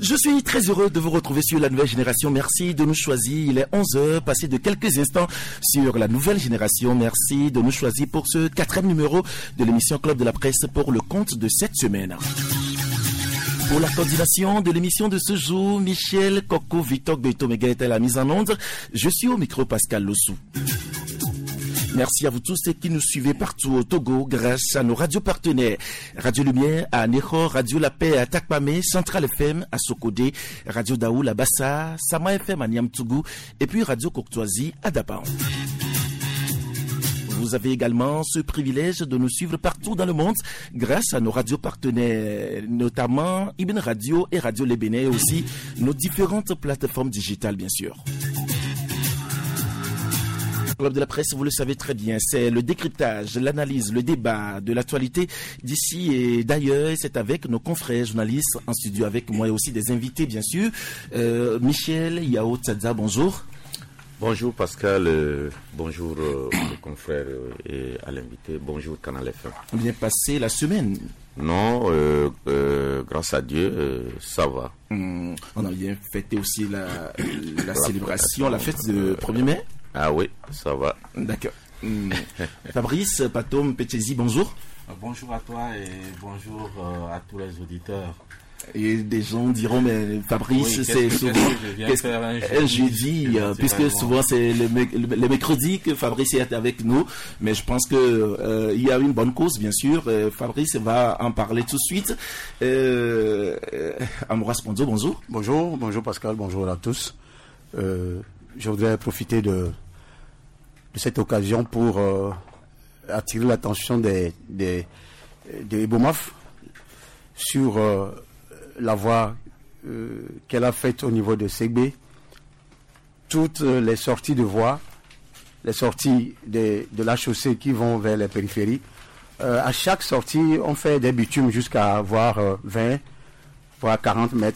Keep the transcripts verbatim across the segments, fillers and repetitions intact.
Je suis très heureux de vous retrouver sur la nouvelle génération. Merci de nous choisir. Il est onze heures, passé de quelques instants sur la nouvelle génération. Merci de nous choisir pour ce quatrième numéro de l'émission Club de la Presse pour le compte de cette semaine. Pour la coordination de l'émission de ce jour, Michel Coco Victor Goitomega est à la mise en onde. Je suis au micro Pascal Lossou. Merci à vous tous qui nous suivez partout au Togo grâce à nos radios partenaires. Radio Lumière à Neho, Radio La Paix à Takpame, Central F M à Sokodé, Radio Daoul à Bassa, Sama F M à Niamtougou et puis Radio Courtoisie à Dapan. Vous avez également ce privilège de nous suivre partout dans le monde grâce à nos radios partenaires, notamment Ibn Radio et Radio Le Bénin et aussi nos différentes plateformes digitales bien sûr. Club de la Presse, vous le savez très bien, c'est le décryptage, l'analyse, le débat de l'actualité d'ici et d'ailleurs. Et c'est avec nos confrères journalistes en studio avec moi et aussi des invités bien sûr. Euh, Michel Yao Tsadza, bonjour. Bonjour Pascal, euh, bonjour euh, aux confrères euh, et à l'invité, bonjour Canal F M. Bien passé la semaine? Non, euh, euh, grâce à Dieu, euh, ça va. Hum, on a bien fêté aussi la, la, la célébration, la fête du premier mai. Ah oui, ça va. D'accord. Hum. Fabrice Patom Petchesi, bonjour. Bonjour à toi et bonjour euh, à tous les auditeurs. Et des gens diront, mais Fabrice, oui, c'est souvent qu'est-ce que un jeudi, un jeudi euh, puisque souvent c'est le, le, le mercredi que Fabrice est avec nous. Mais je pense que euh, il y a une bonne cause, bien sûr. Euh, Fabrice va en parler tout de suite. Euh, euh, Amoura Sponzo, bonjour. Bonjour, bonjour Pascal, bonjour à tous. Euh, je voudrais profiter de, de cette occasion pour euh, attirer l'attention des, des, des Ebomaf sur euh, la voie euh, qu'elle a faite au niveau de Ségbé. Toutes les sorties de voies, les sorties de, de la chaussée qui vont vers les périphéries, euh, à chaque sortie, on fait des bitumes jusqu'à avoir euh, vingt, voire quarante mètres.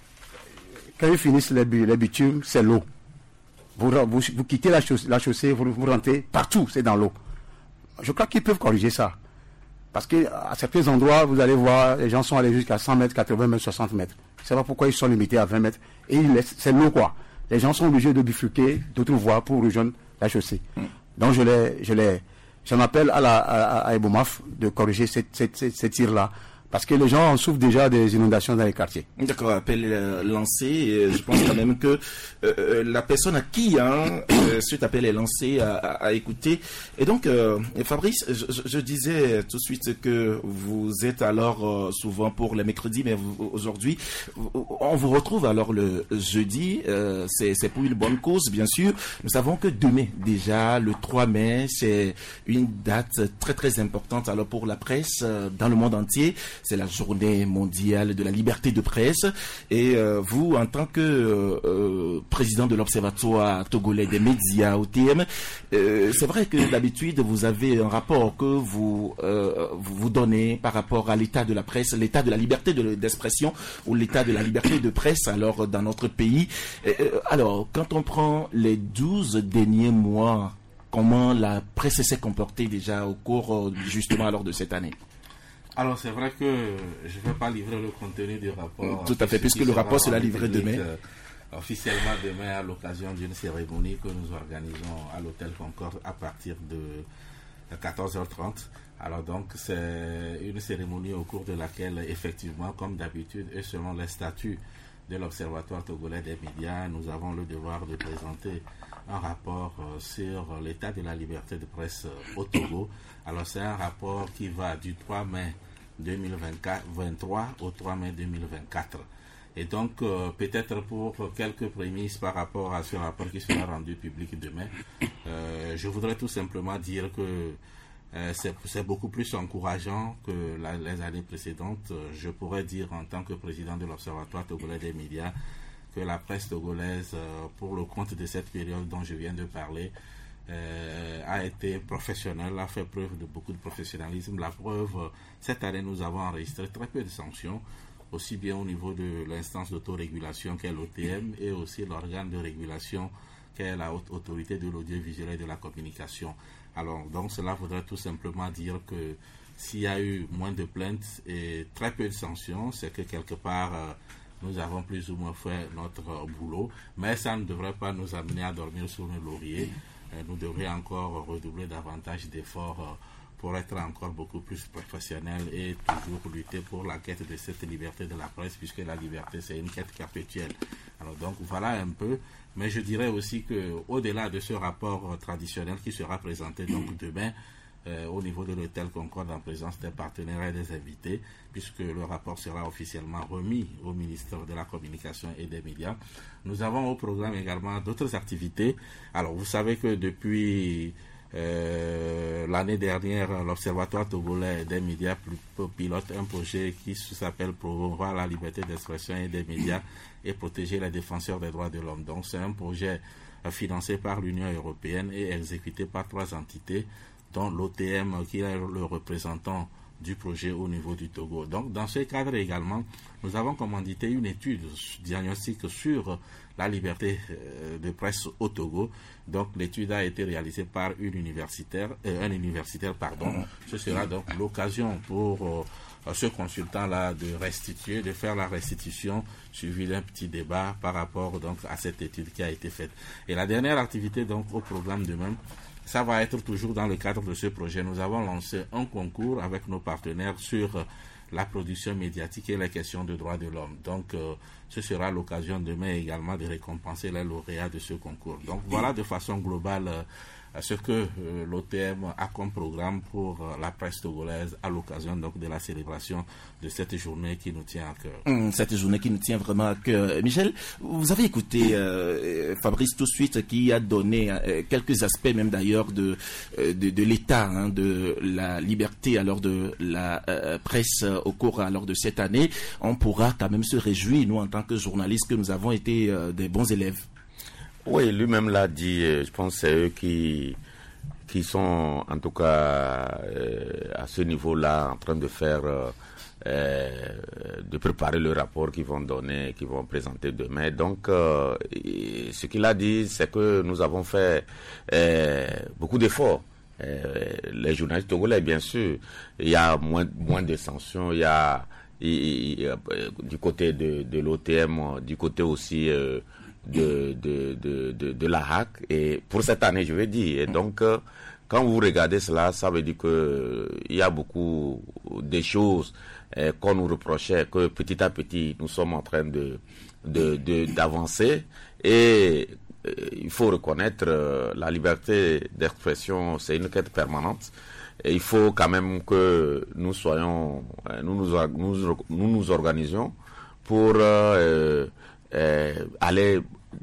Quand ils finissent les, les bitumes, c'est l'eau. Vous, vous, vous quittez la chaussée, la chaussée vous, vous rentrez partout, c'est dans l'eau. Je crois qu'ils peuvent corriger ça. Parce qu'à certains endroits, vous allez voir, les gens sont allés jusqu'à cent mètres, quatre-vingts mètres, soixante mètres. C'est pas pourquoi ils sont limités à vingt mètres. Et ils laissent, c'est l'eau quoi. Les gens sont obligés de bifurquer d'autres voies pour rejoindre la chaussée. Mm. Donc je les, je les, j'en appelle à la, à, à Ebomaf de corriger cette, cette, cette, cette tir-là. Parce que les gens en souffrent déjà des inondations dans les quartiers. D'accord, appel euh, lancé. Et je pense quand même que euh, la personne à qui hein, euh, cet appel est lancé à, à, à écouter. Et donc, euh, Fabrice, je, je disais tout de suite que vous êtes alors euh, souvent pour les mercredis, mais vous, aujourd'hui, on vous retrouve alors le jeudi. Euh, c'est, c'est pour une bonne cause, bien sûr. Nous savons que demain, déjà, le trois mai, c'est une date très très importante alors pour la presse euh, dans le monde entier. C'est la journée mondiale de la liberté de presse. Et euh, vous, en tant que euh, président de l'Observatoire togolais des médias, O T M, euh, c'est vrai que d'habitude, vous avez un rapport que vous, euh, vous donnez par rapport à l'état de la presse, l'état de la liberté de, d'expression ou l'état de la liberté de presse alors dans notre pays. Euh, alors, quand on prend les douze derniers mois, comment la presse s'est comportée déjà au cours justement alors de cette année? Alors c'est vrai que je ne vais pas livrer le contenu du rapport. Tout à fait, puisque le rapport sera livré demain. Euh, officiellement demain à l'occasion d'une cérémonie que nous organisons à l'hôtel Concorde à partir de quatorze heures trente. Alors donc c'est une cérémonie au cours de laquelle effectivement, comme d'habitude et selon les statuts de l'Observatoire togolais des médias, nous avons le devoir de présenter un rapport euh, sur l'état de la liberté de presse euh, au Togo. Alors c'est un rapport qui va du trois mai deux mille vingt-trois au trois mai deux mille vingt-quatre. Et donc euh, peut-être pour quelques prémices par rapport à ce rapport qui sera rendu public demain, euh, je voudrais tout simplement dire que euh, c'est, c'est beaucoup plus encourageant que la, les années précédentes. Je pourrais dire en tant que président de l'Observatoire togolais des médias que la presse togolaise, euh, pour le compte de cette période dont je viens de parler, euh, a été professionnelle, a fait preuve de beaucoup de professionnalisme. La preuve, euh, cette année, nous avons enregistré très peu de sanctions, aussi bien au niveau de l'instance d'autorégulation qu'est l'O T M et aussi l'organe de régulation qu'est la haute autorité de l'audiovisuel et de la communication. Alors, donc, cela voudrait tout simplement dire que s'il y a eu moins de plaintes et très peu de sanctions, c'est que quelque part, euh, nous avons plus ou moins fait notre euh, boulot, mais ça ne devrait pas nous amener à dormir sur nos lauriers. Euh, nous devrions encore redoubler davantage d'efforts euh, pour être encore beaucoup plus professionnels et toujours lutter pour la quête de cette liberté de la presse, puisque la liberté, c'est une quête perpétuelle. Alors donc, voilà un peu. Mais je dirais aussi qu'au-delà de ce rapport traditionnel qui sera présenté donc demain, euh, au niveau de l'hôtel Concorde en présence des partenaires et des invités, puisque le rapport sera officiellement remis au ministère de la Communication et des Médias. Nous avons au programme également d'autres activités. Alors, vous savez que depuis... Euh, l'année dernière, l'Observatoire togolais des médias pilote un projet qui s'appelle promouvoir la liberté d'expression et des médias et protéger les défenseurs des droits de l'homme. Donc c'est un projet euh, financé par l'Union européenne et exécuté par trois entités, dont l'O T M qui est le représentant du projet au niveau du Togo. Donc dans ce cadre également, nous avons commandité une étude diagnostique sur la liberté de presse au Togo. Donc l'étude a été réalisée par une universitaire, euh, un universitaire, pardon. Ce sera donc l'occasion pour euh, ce consultant-là de restituer, de faire la restitution suivie d'un petit débat par rapport donc à cette étude qui a été faite. Et la dernière activité donc au programme demain, ça va être toujours dans le cadre de ce projet. Nous avons lancé un concours avec nos partenaires sur euh, la production médiatique et les questions de droits de l'homme. Donc, euh, ce sera l'occasion demain également de récompenser les lauréats de ce concours. Donc, voilà de façon globale euh, ce que euh, l'O T M a comme programme pour euh, la presse togolaise à l'occasion donc de la célébration de cette journée qui nous tient à cœur. Mmh, cette journée qui nous tient vraiment à cœur. Michel, vous avez écouté euh, Fabrice tout de suite qui a donné euh, quelques aspects même d'ailleurs de, euh, de, de l'état hein, de la liberté alors de la euh, presse euh, au cours alors de cette année. On pourra quand même se réjouir, nous en tant que journalistes, que nous avons été euh, des bons élèves. Oui, lui-même l'a dit, je pense que c'est eux qui, qui sont en tout cas euh, à ce niveau-là en train de faire, euh, de préparer le rapport qu'ils vont donner, qu'ils vont présenter demain. Donc, euh, ce qu'il a dit, c'est que nous avons fait euh, beaucoup d'efforts. Euh, les journalistes togolais, bien sûr, il y a moins, moins de sanctions, il y a, il, il, il, du côté de, de l'O T M, du côté aussi... Euh, De, de, de, de, de la H A C et pour cette année je veux dire et donc euh, quand vous regardez cela ça veut dire que euh, il y a beaucoup de choses euh, qu'on nous reprochait que petit à petit nous sommes en train de, de, de d'avancer et euh, il faut reconnaître euh, la liberté d'expression, c'est une quête permanente et il faut quand même que nous soyons euh, nous, nous, nous, nous nous organisions pour euh, euh, aller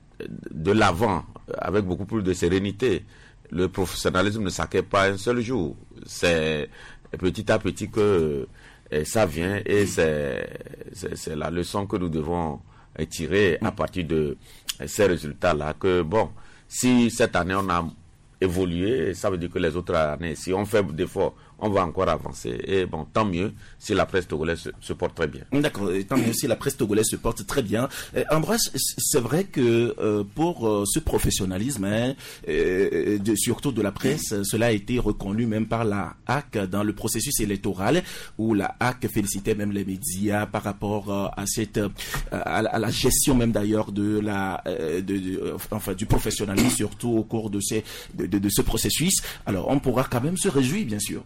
de l'avant avec beaucoup plus de sérénité. Le professionnalisme ne s'acquiert pas un seul jour. C'est petit à petit que et ça vient et c'est, c'est, c'est la leçon que nous devons tirer à partir de ces résultats-là. Que bon, si cette année on a évolué, ça veut dire que les autres années, si on fait d'efforts, on va encore avancer. Et bon, tant mieux si la presse togolaise se, se porte très bien. D'accord, tant mieux si la presse togolaise se porte très bien. Euh, Ambroise, c'est vrai que euh, pour euh, ce professionnalisme, hein, euh, de, surtout de la presse, cela a été reconnu même par la H A C dans le processus électoral, où la H A C félicitait même les médias par rapport euh, à cette, euh, à, à la gestion même d'ailleurs de la, euh, de, de, enfin du professionnalisme, surtout au cours de ces, de, de, de ce processus. Alors, on pourra quand même se réjouir, bien sûr.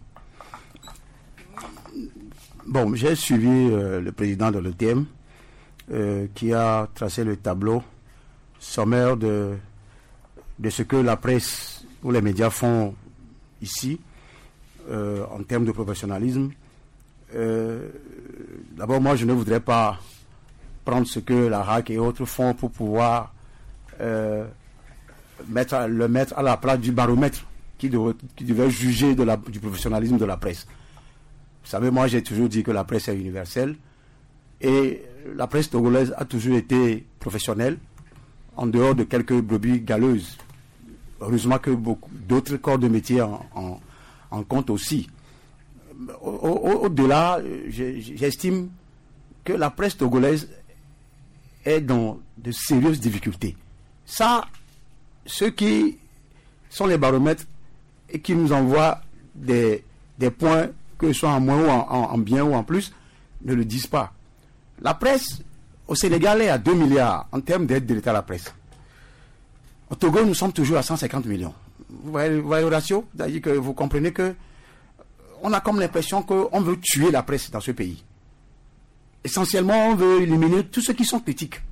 Bon, j'ai suivi euh, le président de l'O T M euh, qui a tracé le tableau sommaire de, de ce que la presse ou les médias font ici euh, en termes de professionnalisme. Euh, d'abord, moi, je ne voudrais pas prendre ce que la H A C et autres font pour pouvoir euh, mettre, le mettre à la place du baromètre qui, de, qui devait juger de la, du professionnalisme de la presse. Vous savez, moi, j'ai toujours dit que la presse est universelle et la presse togolaise a toujours été professionnelle en dehors de quelques brebis galeuses. Heureusement que beaucoup d'autres corps de métier en, en, en comptent aussi. Au, au, au-delà, j'estime que la presse togolaise est dans de sérieuses difficultés. Ça, ceux qui sont les baromètres et qui nous envoient des, des points, que ce soit en moins ou en, en, en bien ou en plus, ne le disent pas. La presse, au Sénégal est à deux milliards en termes d'aide de l'État à la presse. Au Togo, nous sommes toujours à cent cinquante millions. Vous voyez, vous voyez le ratio? C'est-à-dire que vous comprenez que on a comme l'impression qu'on veut tuer la presse dans ce pays. Essentiellement, on veut éliminer tous ceux qui sont critiques.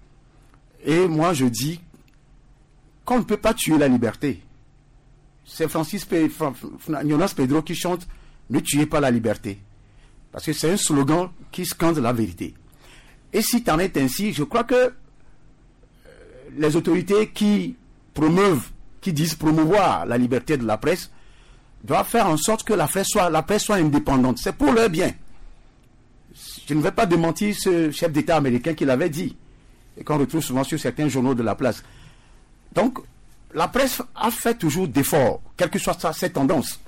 Et moi, je dis qu'on ne peut pas tuer la liberté. C'est Francis Pe- Jonas Pedro qui chante « Ne tuez pas la liberté ». Parce que c'est un slogan qui scande la vérité. Et si t'en es ainsi, je crois que euh, les autorités qui promeuvent, qui disent promouvoir la liberté de la presse, doivent faire en sorte que la presse soit, la presse soit indépendante. C'est pour leur bien. Je ne vais pas démentir ce chef d'État américain qui l'avait dit, et qu'on retrouve souvent sur certains journaux de la place. Donc, la presse a fait toujours d'efforts, quelle que soit sa, ses tendances.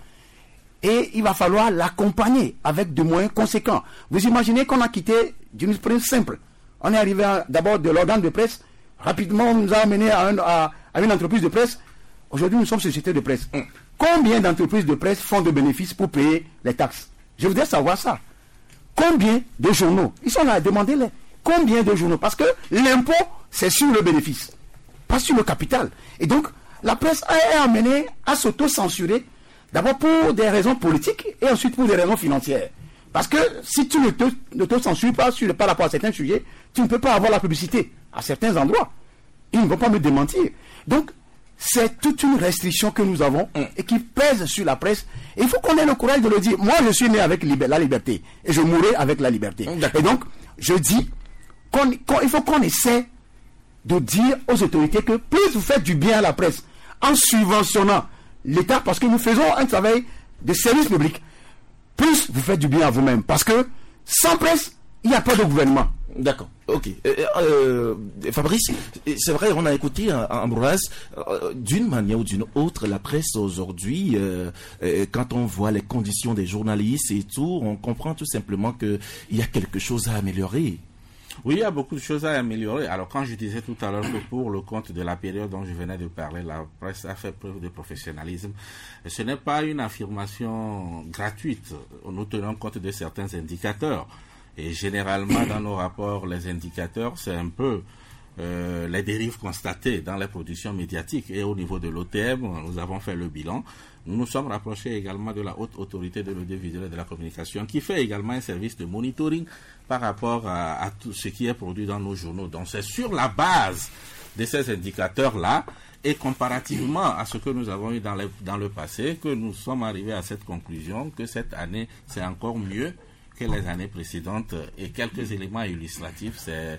Et il va falloir l'accompagner avec de moyens conséquents. Vous imaginez qu'on a quitté d'une presse simple. On est arrivé à, d'abord de l'organe de presse. Rapidement, on nous a amené à, un, à, à une entreprise de presse. Aujourd'hui, nous sommes société de presse. Combien d'entreprises de presse font de bénéfices pour payer les taxes? Je voudrais savoir ça. Combien de journaux? Ils sont là, demandez-les. Combien de journaux? Parce que l'impôt, c'est sur le bénéfice, pas sur le capital. Et donc, la presse est amenée à s'auto-censurer, d'abord pour des raisons politiques et ensuite pour des raisons financières. Parce que si tu ne te, ne te censures pas sur, par rapport à certains sujets, tu ne peux pas avoir la publicité à certains endroits. Ils ne vont pas me démentir. Donc, c'est toute une restriction que nous avons et qui pèse sur la presse. Et il faut qu'on ait le courage de le dire. Moi, je suis né avec la liberté et je mourrai avec la liberté. Et donc, je dis qu'il qu'on, faut qu'on essaie de dire aux autorités que plus vous faites du bien à la presse en subventionnant l'État, parce que nous faisons un travail de service public, plus vous faites du bien à vous-même. Parce que sans presse, il n'y a pas de gouvernement. D'accord, ok. Euh, euh, Fabrice, c'est vrai, on a écouté Ambroise, euh, d'une manière ou d'une autre, la presse aujourd'hui, euh, euh, quand on voit les conditions des journalistes et tout, on comprend tout simplement qu'il y a quelque chose à améliorer. Oui, il y a beaucoup de choses à améliorer. Alors, quand je disais tout à l'heure que pour le compte de la période dont je venais de parler, la presse a fait preuve de professionnalisme, ce n'est pas une affirmation gratuite. Nous tenons compte de certains indicateurs. Et généralement, dans nos rapports, les indicateurs, c'est un peu euh, les dérives constatées dans les productions médiatiques. Et au niveau de l'O T M, nous avons fait le bilan. Nous nous sommes rapprochés également de la haute autorité de l'audiovisuel et de la communication, qui fait également un service de monitoring par rapport à, à tout ce qui est produit dans nos journaux. Donc, c'est sur la base de ces indicateurs-là, et comparativement à ce que nous avons eu dans, les, dans le passé, que nous sommes arrivés à cette conclusion que cette année, c'est encore mieux que les années précédentes. Et quelques éléments illustratifs, c'est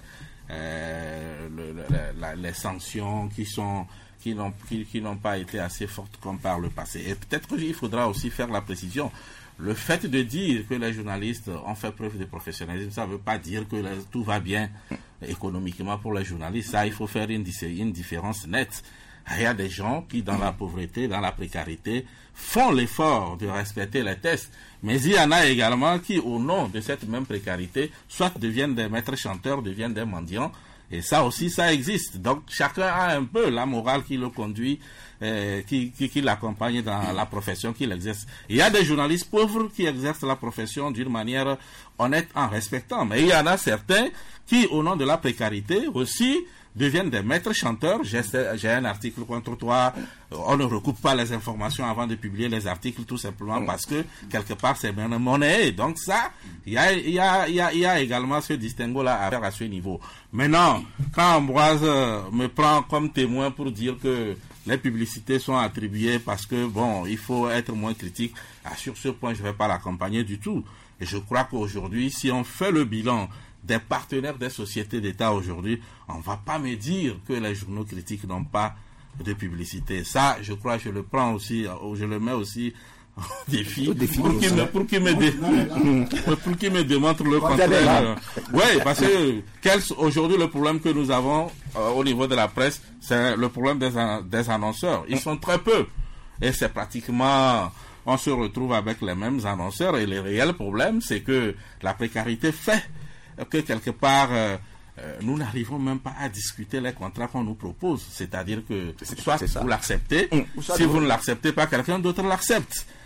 euh, le, le, la, les sanctions qui sont qui n'ont qui, qui n'ont pas été assez fortes comme par le passé. Et peut-être qu'il faudra aussi faire la précision. Le fait de dire que les journalistes ont fait preuve de professionnalisme, ça ne veut pas dire que les, tout va bien économiquement pour les journalistes. Ça, il faut faire une, une différence nette. Il y a des gens qui, dans la pauvreté, dans la précarité, font l'effort de respecter les tests. Mais il y en a également qui, au nom de cette même précarité, soit deviennent des maîtres chanteurs, deviennent des mendiants. Et ça aussi, ça existe. Donc, chacun a un peu la morale qui le conduit, euh, qui, qui, qui l'accompagne dans la profession qu'il exerce. Il y a des journalistes pauvres qui exercent la profession d'une manière honnête en respectant. Mais il y en a certains qui, au nom de la précarité, aussi deviennent des maîtres chanteurs. J'ai, j'ai un article contre toi. On ne recoupe pas les informations avant de publier les articles, tout simplement parce que, quelque part, c'est bien monnaie. Donc ça, il y a, il y a, il y a, il y a également ce distinguo-là à faire à ce niveau. Maintenant, quand Ambroise me prend comme témoin pour dire que les publicités sont attribuées parce que, bon, il faut être moins critique, ah, sur ce point, je ne vais pas l'accompagner du tout. Et je crois qu'aujourd'hui, si on fait le bilan des partenaires des sociétés d'État aujourd'hui, on ne va pas me dire que les journaux critiques n'ont pas de publicité. Ça, je crois, je le prends aussi, je le mets aussi au défi, au défi pour qu'il me, pour qu'il me, dé, pour qu'il me démontre le contraire. Oui, parce que quel, aujourd'hui, le problème que nous avons euh, au niveau de la presse, c'est le problème des, des annonceurs. Ils sont très peu. Et c'est pratiquement, on se retrouve avec les mêmes annonceurs. Et le réel problème, c'est que la précarité fait que quelque part, euh, euh, nous n'arrivons même pas à discuter les contrats qu'on nous propose. C'est-à-dire que soit vous l'acceptez, mmh. si vous ne l'acceptez pas, quelqu'un d'autre l'accepte.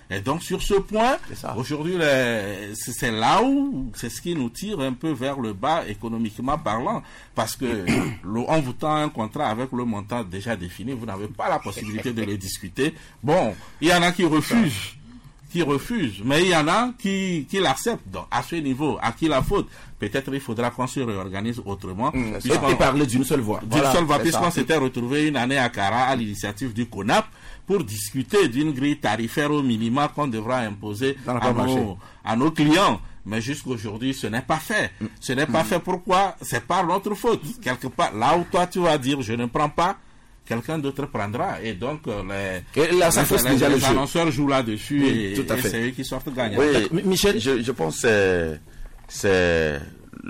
Et donc, sur ce point, aujourd'hui, les, c'est, c'est là où, c'est ce qui nous tire un peu vers le bas, économiquement parlant, parce que le, en vous tend un contrat avec le montant déjà défini, vous n'avez pas la possibilité de le discuter. Bon, il y en a qui refusent. qui refusent, mais il y en a qui, qui l'acceptent. Donc, à ce niveau, à qui la faute? Peut-être il faudra qu'on se réorganise autrement. Mmh, et, et parler d'une seule voix. D'une voilà, seule voix, puisqu'on s'était retrouvé une année à Cara à l'initiative du CONAP pour discuter d'une grille tarifaire au minimum qu'on devra imposer à nos, à nos clients. Mais jusqu'aujourd'hui, ce n'est pas fait. Mmh. Ce n'est pas mmh. fait. Pourquoi? C'est par notre faute. Quelque part, là où toi tu vas dire, je ne prends pas, quelqu'un d'autre prendra. Et donc, les, et là, ça les, les, les annonceurs jouent là-dessus oui, et, et c'est eux qui sortent gagnants. Oui, Michel, je, je pense que c'est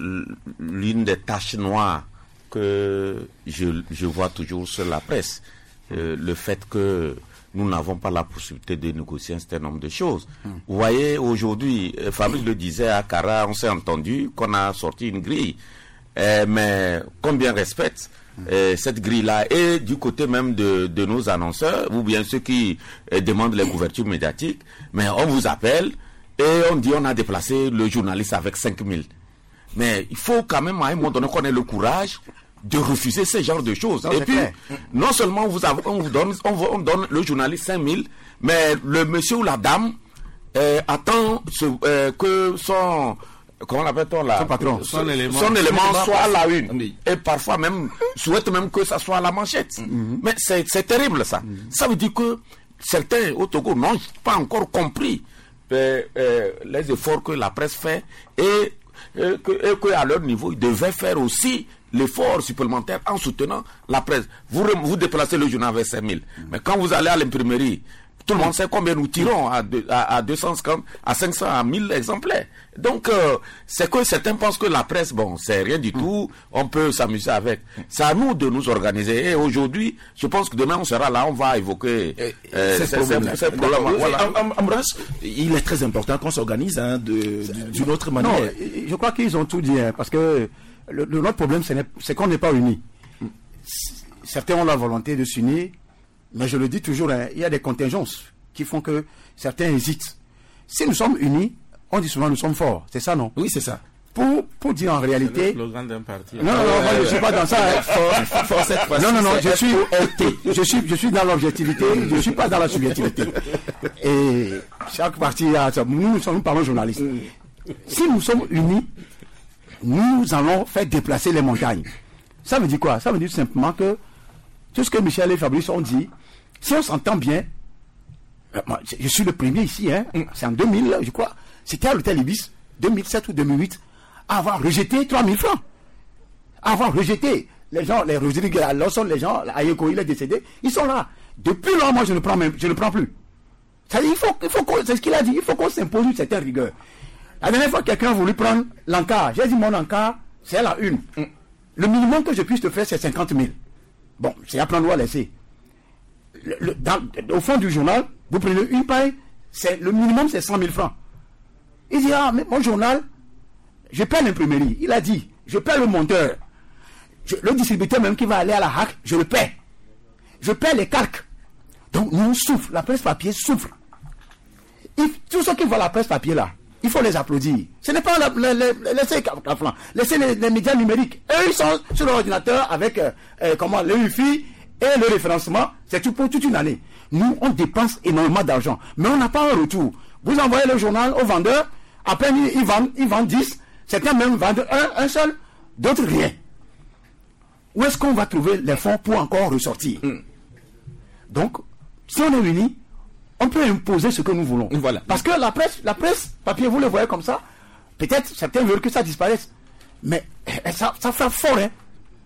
l'une des taches noires que je, je vois toujours sur la presse. Euh, le fait que nous n'avons pas la possibilité de négocier un certain nombre de choses. Hum. Vous voyez, aujourd'hui, Fabrice le disait à Cara, on s'est entendu qu'on a sorti une grille. Euh, mais combien respecte Euh, cette grille-là, et du côté même de, de nos annonceurs, ou bien ceux qui euh, demandent les couvertures médiatiques, mais on vous appelle et on dit on a déplacé le journaliste avec cinq mille. Mais il faut quand même à un moment donné qu'on ait le courage de refuser ce genre de choses. Non, et puis, clair. non seulement on vous, a, on vous donne, on, on donne le journaliste cinq mille, mais le monsieur ou la dame euh, attend ce, euh, que son... Comment l'appelle-t-on là? Son patron. Son, son élément, son élément soit à la une. Oui. Et parfois même, souhaite même que ça soit à la manchette. Mm-hmm. Mais c'est, c'est terrible ça. Mm-hmm. Ça veut dire que certains au Togo n'ont pas encore compris euh, euh, les efforts que la presse fait et, et, que, et que à leur niveau, ils devaient faire aussi l'effort supplémentaire en soutenant la presse. Vous, vous déplacez le journal avec cinq mille. Mm-hmm. Mais quand vous allez à l'imprimerie, tout le monde sait combien nous tirons à, deux, à, à deux cent cinquante, à cinq cents, à mille exemplaires. Donc, euh, c'est que certains pensent que la presse, bon, c'est rien du tout, on peut s'amuser avec. C'est à nous de nous organiser. Et aujourd'hui, je pense que demain, on sera là, on va évoquer euh, ce problème. Voilà. Ambroise, il est très important qu'on s'organise hein, de, d'une autre manière. Non, je crois qu'ils ont tout dit, hein, parce que le, le, notre problème, c'est, c'est qu'on n'est pas unis. Certains ont la volonté de s'unir, mais je le dis toujours, hein, il y a des contingences qui font que certains hésitent. Si nous sommes unis, on dit souvent nous sommes forts, c'est ça, non? Oui, c'est ça. Pour, pour dire en réalité... C'est le slogan d'un parti. Non, non, non, moi je ne suis pas dans ça. Hein. For, for cette fois-ci, non, non, non, je suis, je suis, je suis dans l'objectivité, je ne suis pas dans la subjectivité. Et chaque parti a... Nous, nous, sommes, nous parlons journalistes. Si nous sommes unis, nous allons faire déplacer les montagnes. Ça veut dire quoi? Ça veut dire simplement que tout ce que Michel et Fabrice ont dit, si on s'entend bien, moi, je suis le premier ici, hein, c'est en deux mille, je crois, c'était à l'hôtel Ibis, deux mille sept ou deux mille huit, à avoir rejeté trois mille francs. À avoir rejeté. Les gens, les Rodrigue, les gens, Ayeko, il est décédé, ils sont là. Depuis lors, moi, je ne prends même, je ne prends plus. Ça dit, il faut, il faut qu'on, c'est ce qu'il a dit, il faut qu'on s'impose une certaine rigueur. La dernière fois, quelqu'un a voulu prendre l'encart. J'ai dit, mon encart, c'est la une. Le minimum que je puisse te faire, c'est cinquante mille. Bon, c'est à prendre ou à laisser. Le, le, dans, au fond du journal, vous prenez une paille, c'est, le minimum c'est cent mille francs. Il dit, ah, mais mon journal, je paie l'imprimerie. Il a dit, je paie le monteur. Je, le distributeur même qui va aller à la hack, je le paie. Je paie les calques. Donc nous on souffre, la presse papier souffre. Et tous ceux qui voient la presse papier là, il faut les applaudir. Ce n'est pas la, la, la, laisser, laisser les, les médias numériques. Eux, ils sont sur l'ordinateur avec euh, euh, comment, le Wi-Fi et le référencement. C'est tout pour toute une année. Nous, on dépense énormément d'argent. Mais on n'a pas un retour. Vous envoyez le journal au vendeur, à peine ils, ils, vendent, ils vendent dix, certains même vendent un, un seul, d'autres rien. Où est-ce qu'on va trouver les fonds pour encore ressortir? mm. Donc, si on est unis, on peut imposer ce que nous voulons. Voilà. Parce que la presse, la presse, papier, vous le voyez comme ça, peut-être certains veulent que ça disparaisse. Mais ça, ça frappe fort, hein.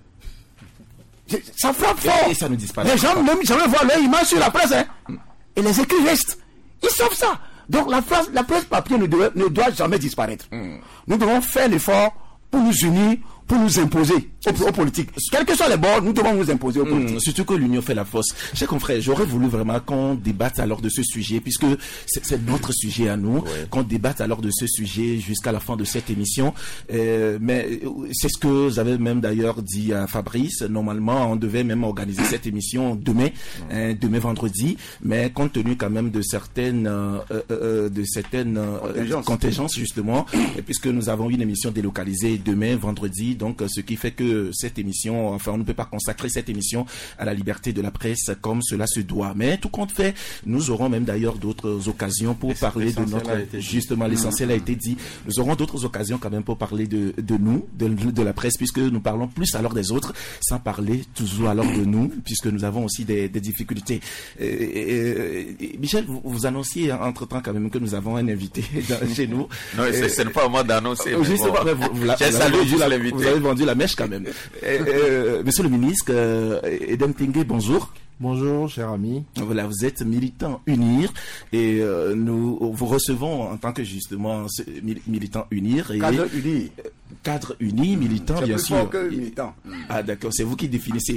Ça frappe fort. Et ça ne disparaît. Les gens même jamais voient leur image sur la presse, hein. Et les écrits restent. Ils savent ça. Donc la presse, la presse papier ne doit, ne doit jamais disparaître. Mm. Nous devons faire l'effort pour nous unir, pour nous imposer. aux, aux politiques. Quels que soient les bords, nous devons nous imposer aux politiques. Mmh, surtout que l'union fait la force. Chers confrères, j'aurais voulu vraiment qu'on débatte alors de ce sujet, puisque c'est, c'est notre sujet à nous, ouais. qu'on débatte alors de ce sujet jusqu'à la fin de cette émission. Euh, mais c'est ce que j'avais même d'ailleurs dit à Fabrice. Normalement, on devait même organiser cette émission demain, mmh. hein, demain vendredi, mais compte tenu quand même de certaines, euh, euh, de certaines euh, contingences justement, et puisque nous avons une émission délocalisée demain vendredi, donc ce qui fait que cette émission, enfin on ne peut pas consacrer cette émission à la liberté de la presse comme cela se doit. Mais tout compte fait, nous aurons même d'ailleurs d'autres occasions pour parler de notre, justement l'essentiel a été dit. Nous aurons d'autres occasions quand même pour parler de, de nous, de, de la presse, puisque nous parlons plus alors des autres, sans parler toujours alors de nous, puisque nous avons aussi des, des difficultés. Et, et, et, Michel, vous, vous annonciez entre-temps quand même que nous avons un invité dans, chez nous. Non, et, c'est pas à moi d'annoncer. Euh, justement, bon. vous, vous, la, vous, avez vendu la, vous avez vendu la mèche quand même. et, euh, monsieur le ministre, euh, Edem Tingue, bonjour. Bonjour, cher ami. Voilà, vous êtes militant UNIR et euh, nous vous recevons en tant que justement militant UNIR. Et cadre uni. Cadre uni, militant, c'est bien plus sûr. fort que militant. Ah d'accord, c'est vous qui définissez.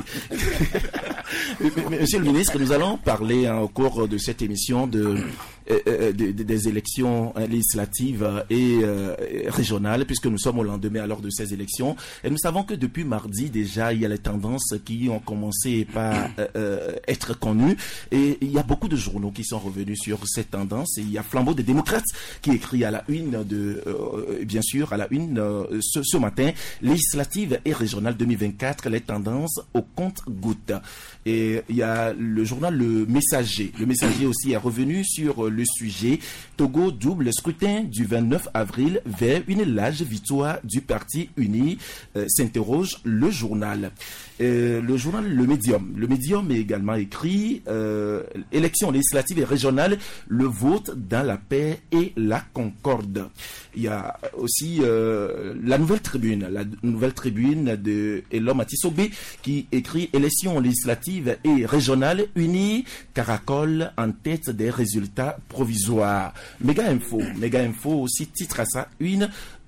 Monsieur le ministre, nous allons parler hein, au cours de cette émission de, euh, de, de des élections législatives et euh, régionales, puisque nous sommes au lendemain alors de ces élections. Et nous savons que depuis mardi déjà, il y a les tendances qui ont commencé par euh, euh, être connues. Et il y a beaucoup de journaux qui sont revenus sur cette tendance. Et il y a Flambeau des démocrates qui écrit à la une de, euh, bien sûr, à la une euh, ce, ce matin, législative et régionale deux mille vingt-quatre, les tendances au compte-gouttes. Et il y a le journal Le Messager. Le Messager aussi est revenu sur le sujet. Togo double scrutin du vingt-neuf avril vers une large victoire du parti uni, euh, s'interroge le journal. Euh, le journal Le Médium. Le Médium est également écrit euh, élections législatives et régionales, le vote dans la paix et la concorde. Il y a aussi euh, la Nouvelle Tribune, la Nouvelle Tribune de Elom Atisobé qui écrit élections législatives et régionales unies, Caracol en tête des résultats provisoires. Méga Info, Méga Info aussi titre à ça une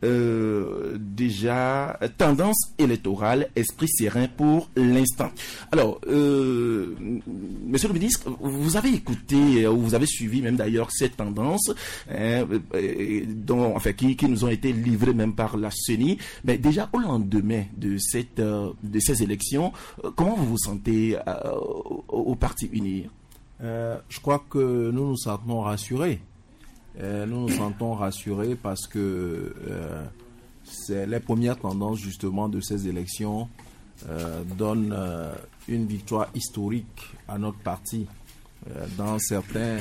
Euh, déjà tendance électorale, esprit serein pour l'instant. Alors, euh, monsieur le ministre, vous avez écouté ou vous avez suivi même d'ailleurs cette tendance, hein, dont, enfin, qui, qui nous ont été livrées même par la C E N I. Mais déjà au lendemain de cette euh, de ces élections, comment vous vous sentez euh, au, au Parti UNIR? euh, Je crois que nous nous sentons rassurés. Euh, nous nous sentons rassurés parce que euh, c'est les premières tendances justement de ces élections euh, donnent euh, une victoire historique à notre parti euh, dans certains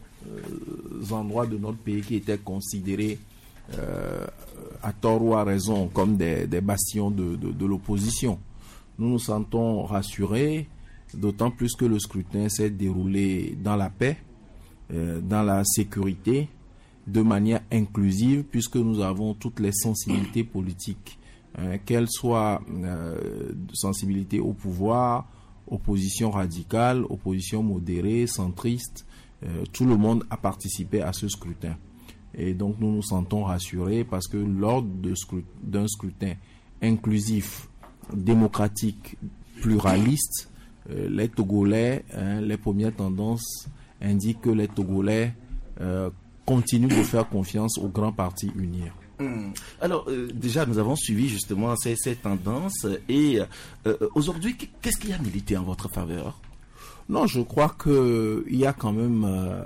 euh, endroits de notre pays qui étaient considérés euh, à tort ou à raison comme des, des bastions de, de, de l'opposition. Nous nous sentons rassurés, d'autant plus que le scrutin s'est déroulé dans la paix, euh, dans la sécurité, de manière inclusive, puisque nous avons toutes les sensibilités politiques, hein, qu'elles soient euh, sensibilité au pouvoir, opposition radicale, opposition modérée, centriste, euh, tout le monde a participé à ce scrutin. Et donc nous nous sentons rassurés parce que lors de scrut- d'un scrutin inclusif, démocratique, pluraliste, euh, les Togolais, hein, les premières tendances indiquent que les Togolais euh, continue de faire confiance au grand parti UNIR. Hum. Alors, euh, déjà, nous avons suivi justement ces, ces tendances et euh, aujourd'hui, qu'est-ce qui a milité en votre faveur? Non, je crois qu'il y a quand même euh,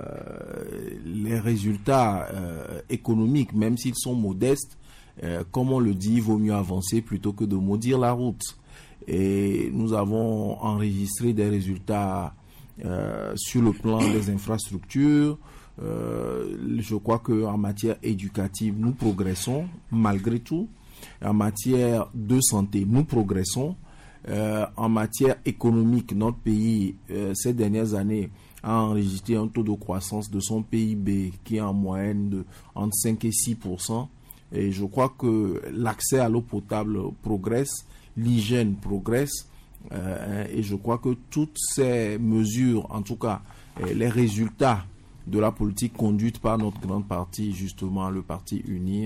les résultats euh, économiques, même s'ils sont modestes, euh, comme on le dit, il vaut mieux avancer plutôt que de maudire la route. Et nous avons enregistré des résultats euh, sur le plan des infrastructures. Euh, je crois qu'en matière éducative, nous progressons malgré tout. En matière de santé, nous progressons. Euh, en matière économique, notre pays, euh, ces dernières années, a enregistré un taux de croissance de son P I B qui est en moyenne de entre cinq et six pour cent. Et je crois que l'accès à l'eau potable progresse, l'hygiène progresse. Euh, et je crois que toutes ces mesures, en tout cas, euh, les résultats de la politique conduite par notre grande parti, justement le parti UNIR,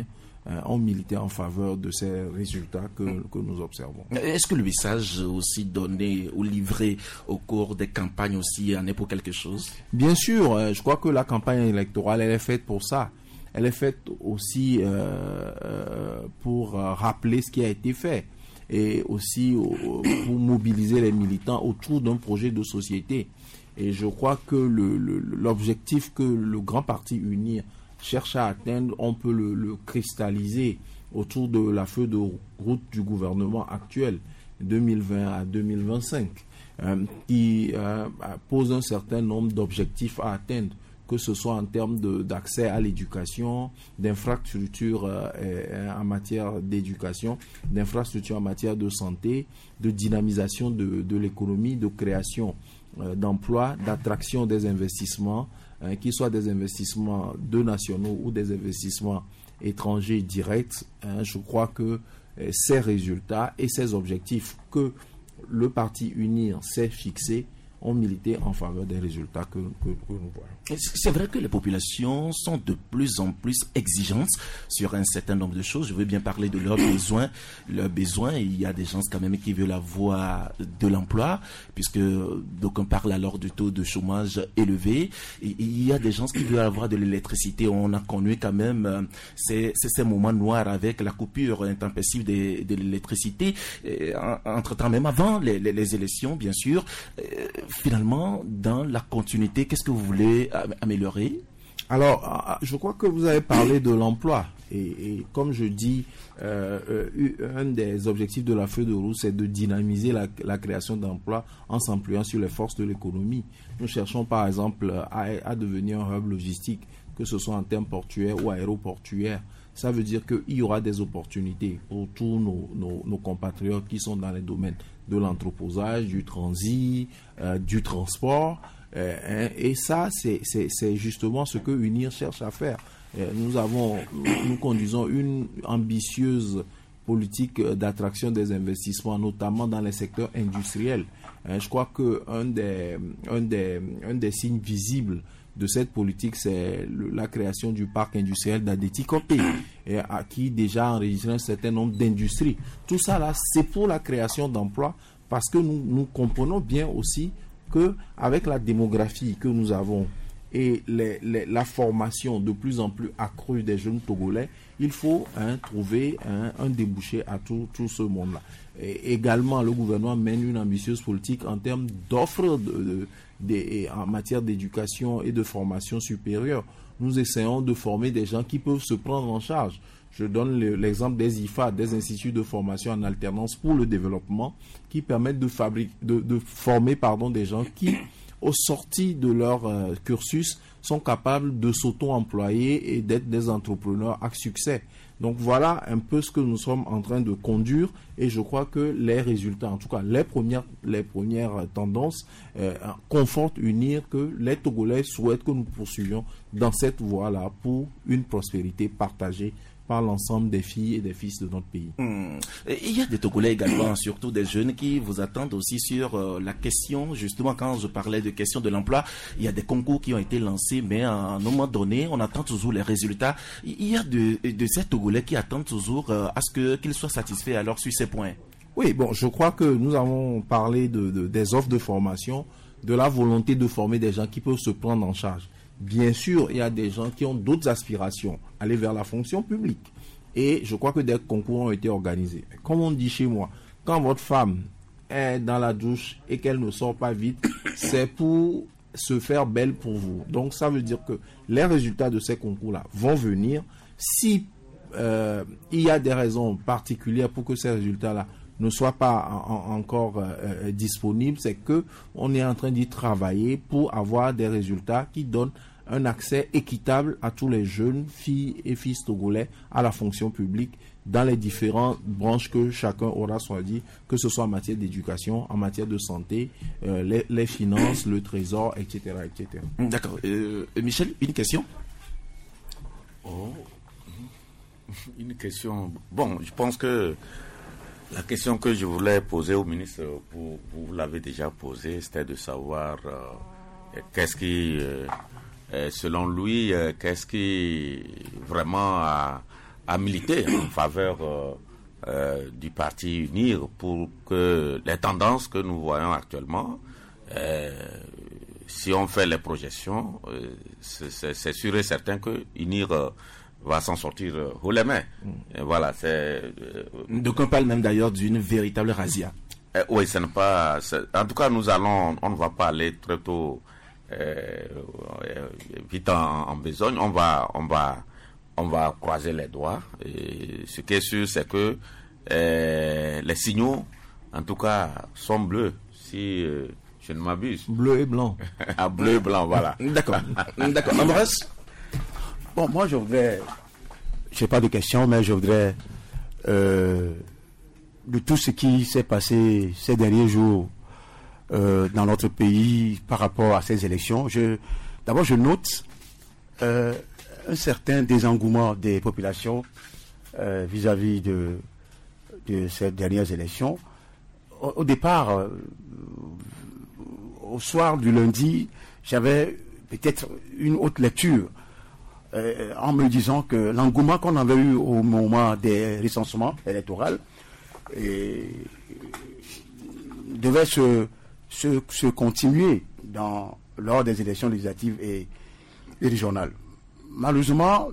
euh, ont milité en faveur de ces résultats que, que nous observons. Est-ce que le message aussi donné ou livré au cours des campagnes aussi en est pour quelque chose? Bien sûr, euh, je crois que la campagne électorale, elle est faite pour ça. Elle est faite aussi euh, euh, pour euh, rappeler ce qui a été fait et aussi euh, pour mobiliser les militants autour d'un projet de société. Et je crois que le, le, l'objectif que le Grand Parti Unir cherche à atteindre, on peut le, le cristalliser autour de la feuille de route du gouvernement actuel, deux mille vingt à deux mille vingt-cinq, euh, qui euh, pose un certain nombre d'objectifs à atteindre, que ce soit en termes de, d'accès à l'éducation, d'infrastructures euh, en matière d'éducation, d'infrastructures en matière de santé, de dynamisation de, de l'économie, de création euh, d'emplois, d'attraction des investissements, hein, qu'ils soient des investissements de nationaux ou des investissements étrangers directs. Hein, je crois que euh, ces résultats et ces objectifs que le Parti Unir s'est fixés ont milité en faveur des résultats que, que, que nous voyons. C'est vrai que les populations sont de plus en plus exigeantes sur un certain nombre de choses. Je veux bien parler de leurs besoins. Leurs besoins, il y a des gens quand même qui veulent avoir de l'emploi, puisque donc on parle alors du taux de chômage élevé. Et il y a des gens qui veulent avoir de l'électricité. On a connu quand même ces, ces moments noirs avec la coupure intempestive de, de l'électricité, entre-temps même avant les, les, les élections, bien sûr. Finalement, dans la continuité, qu'est-ce que vous voulez améliorer? Alors, je crois que vous avez parlé de l'emploi. Et, et comme je dis, euh, euh, un des objectifs de la feuille de route, c'est de dynamiser la, la création d'emplois en s'appuyant sur les forces de l'économie. Nous cherchons par exemple à, à devenir un hub logistique, que ce soit en termes portuaires ou aéroportuaires. Ça veut dire qu'il y aura des opportunités pour tous nos, nos, nos compatriotes qui sont dans les domaines de l'entreposage, du transit, euh, du transport. Euh, et ça, c'est, c'est, c'est justement ce que Unir cherche à faire. Euh, nous avons, nous conduisons une ambitieuse politique d'attraction des investissements, notamment dans les secteurs industriels. Euh, je crois que un des, un des, un des signes visibles de cette politique, c'est le, la création du parc industriel d'Adéti-Copé, et à qui déjà enregistré un certain nombre d'industries. Tout ça là, c'est pour la création d'emplois, parce que nous, nous comprenons bien aussi que avec la démographie que nous avons et les, les, la formation de plus en plus accrue des jeunes Togolais, il faut hein, trouver hein, un débouché à tout, tout ce monde-là. Et également, le gouvernement mène une ambitieuse politique en termes d'offres de, de, de, en matière d'éducation et de formation supérieure. Nous essayons de former des gens qui peuvent se prendre en charge. Je donne le, l'exemple des I F A, des instituts de formation en alternance pour le développement, qui permettent de, fabriquer, de, de former pardon, des gens qui, au sorti de leur euh, cursus, sont capables de s'auto-employer et d'être des entrepreneurs à succès. Donc voilà un peu ce que nous sommes en train de conduire, et je crois que les résultats, en tout cas les premières, les premières tendances, euh, confortent Unir que les Togolais souhaitent que nous poursuivions dans cette voie-là pour une prospérité partagée par l'ensemble des filles et des fils de notre pays. Mmh. Il y a des Togolais également, surtout des jeunes qui vous attendent aussi sur euh, la question, justement quand je parlais de question de l'emploi, il y a des concours qui ont été lancés, mais à un moment donné, on attend toujours les résultats. Il y a de, de ces Togolais qui attendent toujours euh, à ce que, qu'ils soient satisfaits alors sur ces points. Oui, bon, je crois que nous avons parlé de, de, des offres de formation, de la volonté de former des gens qui peuvent se prendre en charge. Bien sûr, il y a des gens qui ont d'autres aspirations, aller vers la fonction publique. Et je crois que des concours ont été organisés. Comme on dit chez moi, quand votre femme est dans la douche et qu'elle ne sort pas vite, c'est pour se faire belle pour vous. Donc ça veut dire que les résultats de ces concours-là vont venir. Si euh, il y a des raisons particulières pour que ces résultats-là ne soient pas en, en, encore euh, disponibles, c'est que on est en train d'y travailler pour avoir des résultats qui donnent un accès équitable à tous les jeunes filles et fils togolais à la fonction publique dans les différentes branches que chacun aura choisi, que ce soit en matière d'éducation, en matière de santé, euh, les, les finances, le trésor, et cetera, et cetera. D'accord. Euh, Michel, une question? Oh, une question. Bon, je pense que la question que je voulais poser au ministre, vous, vous l'avez déjà posée, c'était de savoir euh, qu'est-ce qui, euh, selon lui, euh, qu'est-ce qui vraiment a, à militer en faveur euh, euh, du parti UNIR pour que les tendances que nous voyons actuellement, euh, si on fait les projections, euh, c'est, c'est sûr et certain que UNIR euh, va s'en sortir euh, haut les mains. Mm. Et voilà, c'est. Euh, Donc on parle même d'ailleurs d'une véritable razzia. Euh, oui, ce n'est pas. En tout cas, nous allons, on ne va pas aller très tôt, euh, vite en, en besogne. On va, on va, on va croiser les doigts. Et ce qui est sûr, c'est que euh, les signaux, en tout cas, sont bleus. Si euh, je ne m'abuse. Bleu et blanc. Ah, bleu et blanc, voilà. D'accord. D'accord. Ambroise. Bon, moi, je voudrais. Je n'ai pas de questions, mais je voudrais. Euh, de tout ce qui s'est passé ces derniers jours euh, dans notre pays par rapport à ces élections, je, d'abord je note euh, un certain désengouement des populations euh, vis-à-vis de, de ces dernières élections. Au, au départ, euh, au soir du lundi, j'avais peut-être une autre lecture euh, en me disant que l'engouement qu'on avait eu au moment des recensements électoraux et devait se, se, se continuer dans, lors des élections législatives et, et régionales. Malheureusement,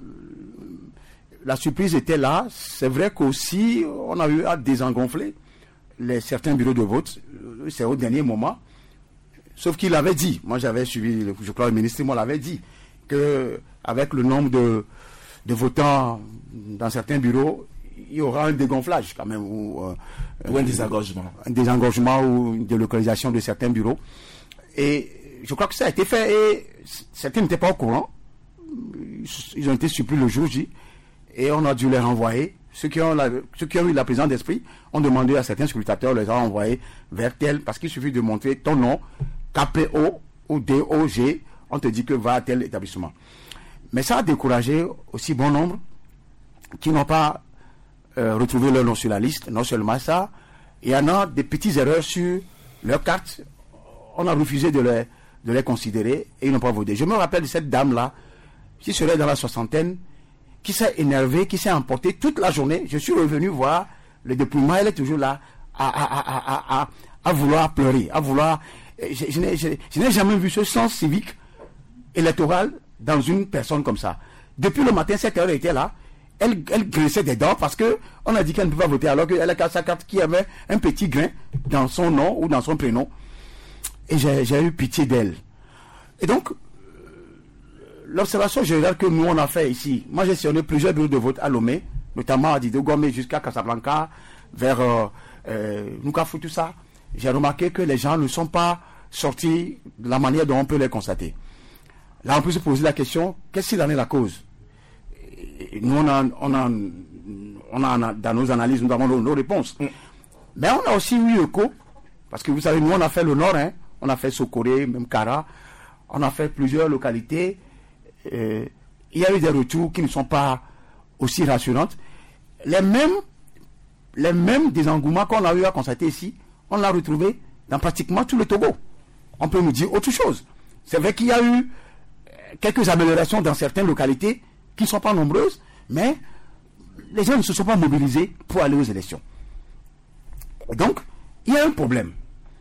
la surprise était là. C'est vrai qu'aussi, on a eu à désengonfler les, certains bureaux de vote. C'est au dernier moment. Sauf qu'il avait dit, moi j'avais suivi, je crois le ministre, moi l'avait dit, qu'avec le nombre de, de votants dans certains bureaux, il y aura un dégonflage quand même. Ou, euh, ou un désengorgement. Un désengorgement ou une délocalisation de certains bureaux. Et je crois que ça a été fait et certains n'étaient pas au courant. Ils ont été surpris le jour J et on a dû les renvoyer. Ceux qui ont, la, ceux qui ont eu la présence d'esprit ont demandé à certains scrutateurs, les ont envoyés vers tel, parce qu'il suffit de montrer ton nom, K P O ou D O G, on te dit que va à tel établissement. Mais ça a découragé aussi bon nombre qui n'ont pas Euh, retrouver leur nom sur la liste. Non seulement ça, il y en a des petites erreurs sur leur carte. On a refusé de les, de les considérer et ils n'ont pas voté. Je me rappelle de cette dame-là, qui serait dans la soixantaine, qui s'est énervée, qui s'est emportée toute la journée. Je suis revenu voir le dépouillement, elle est toujours là à, à, à, à, à, à vouloir pleurer, à vouloir... Je, je, n'ai, je, je n'ai jamais vu ce sens civique électoral dans une personne comme ça. Depuis le matin, cette heure était là. Elle, elle graissait des dents parce que on a dit qu'elle ne pouvait pas voter alors qu'elle a sa carte qui avait un petit grain dans son nom ou dans son prénom. Et j'ai, j'ai eu pitié d'elle. Et donc, l'observation générale que nous on a fait ici, moi j'ai sillonné plusieurs bureaux de vote à Lomé, notamment à Dido Gomé jusqu'à Casablanca, vers euh, euh, Nukafu, tout ça. J'ai remarqué que les gens ne sont pas sortis de la manière dont on peut les constater. Là on peut se poser la question, qu'est-ce qu'il en est la cause? Nous, on a, on, a, on a, dans nos analyses, nous avons nos, nos réponses. Mm. Mais on a aussi eu écho, parce que vous savez, nous, on a fait le nord, hein, on a fait Sokoré, même Kara, on a fait plusieurs localités. Euh, il y a eu des retours qui ne sont pas aussi rassurantes. Les mêmes, les mêmes désengouements qu'on a eu à constater ici, on l'a retrouvé dans pratiquement tout le Togo. On peut nous dire autre chose. C'est vrai qu'il y a eu quelques améliorations dans certaines localités, qui ne sont pas nombreuses, mais les gens ne se sont pas mobilisés pour aller aux élections. Donc, il y a un problème.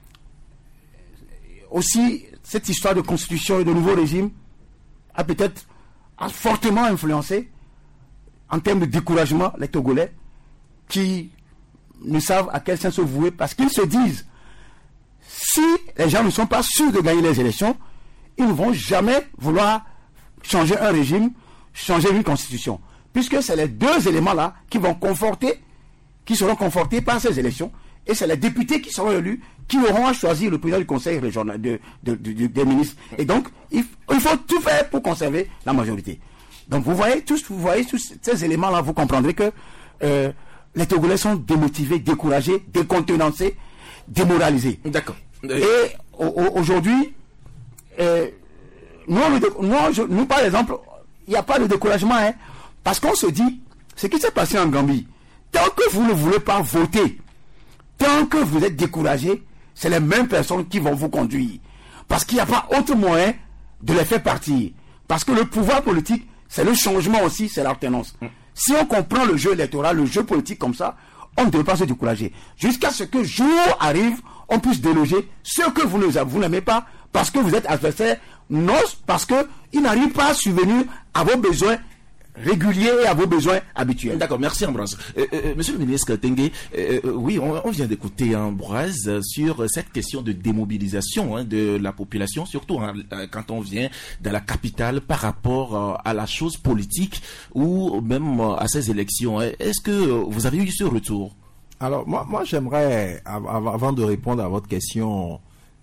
Aussi, cette histoire de constitution et de nouveau régime a peut-être a fortement influencé, en termes de découragement, les Togolais qui ne savent à quel sens se vouer, parce qu'ils se disent, si les gens ne sont pas sûrs de gagner les élections, ils ne vont jamais vouloir changer un régime, changer une constitution, puisque c'est les deux éléments-là qui vont conforter, qui seront confortés par ces élections, et c'est les députés qui seront élus, qui auront à choisir le président du conseil régional de, de, de, de, des ministres. Et donc, il, il faut tout faire pour conserver la majorité. Donc, vous voyez tous, vous voyez tous ces éléments-là, vous comprendrez que euh, les Togolais sont démotivés, découragés, décontenancés, démoralisés. D'accord. Et au, au, aujourd'hui, euh, nous, nous, je, nous, par exemple, il n'y a pas de découragement, hein, parce qu'on se dit, ce qui s'est passé en Gambie, tant que vous ne voulez pas voter, tant que vous êtes découragé, c'est les mêmes personnes qui vont vous conduire. Parce qu'il n'y a pas autre moyen de les faire partir. Parce que le pouvoir politique, c'est le changement aussi, c'est l'alternance. Si on comprend le jeu électoral, le jeu politique comme ça, on ne devrait pas se décourager. Jusqu'à ce que jour arrive, on puisse déloger ceux que vous, ne, vous n'aimez pas parce que vous êtes adversaire, non parce qu'ils n'arrivent pas à subvenir à vos besoins réguliers et à vos besoins habituels. D'accord, merci Ambroise. Euh, euh, monsieur le ministre Tengue, euh, euh, oui, on, on vient d'écouter Ambroise sur cette question de démobilisation hein, de la population, surtout hein, quand on vient dans la capitale par rapport euh, à la chose politique ou même euh, à ces élections. Est-ce que vous avez eu ce retour? Alors, moi, moi j'aimerais, avant de répondre à votre question,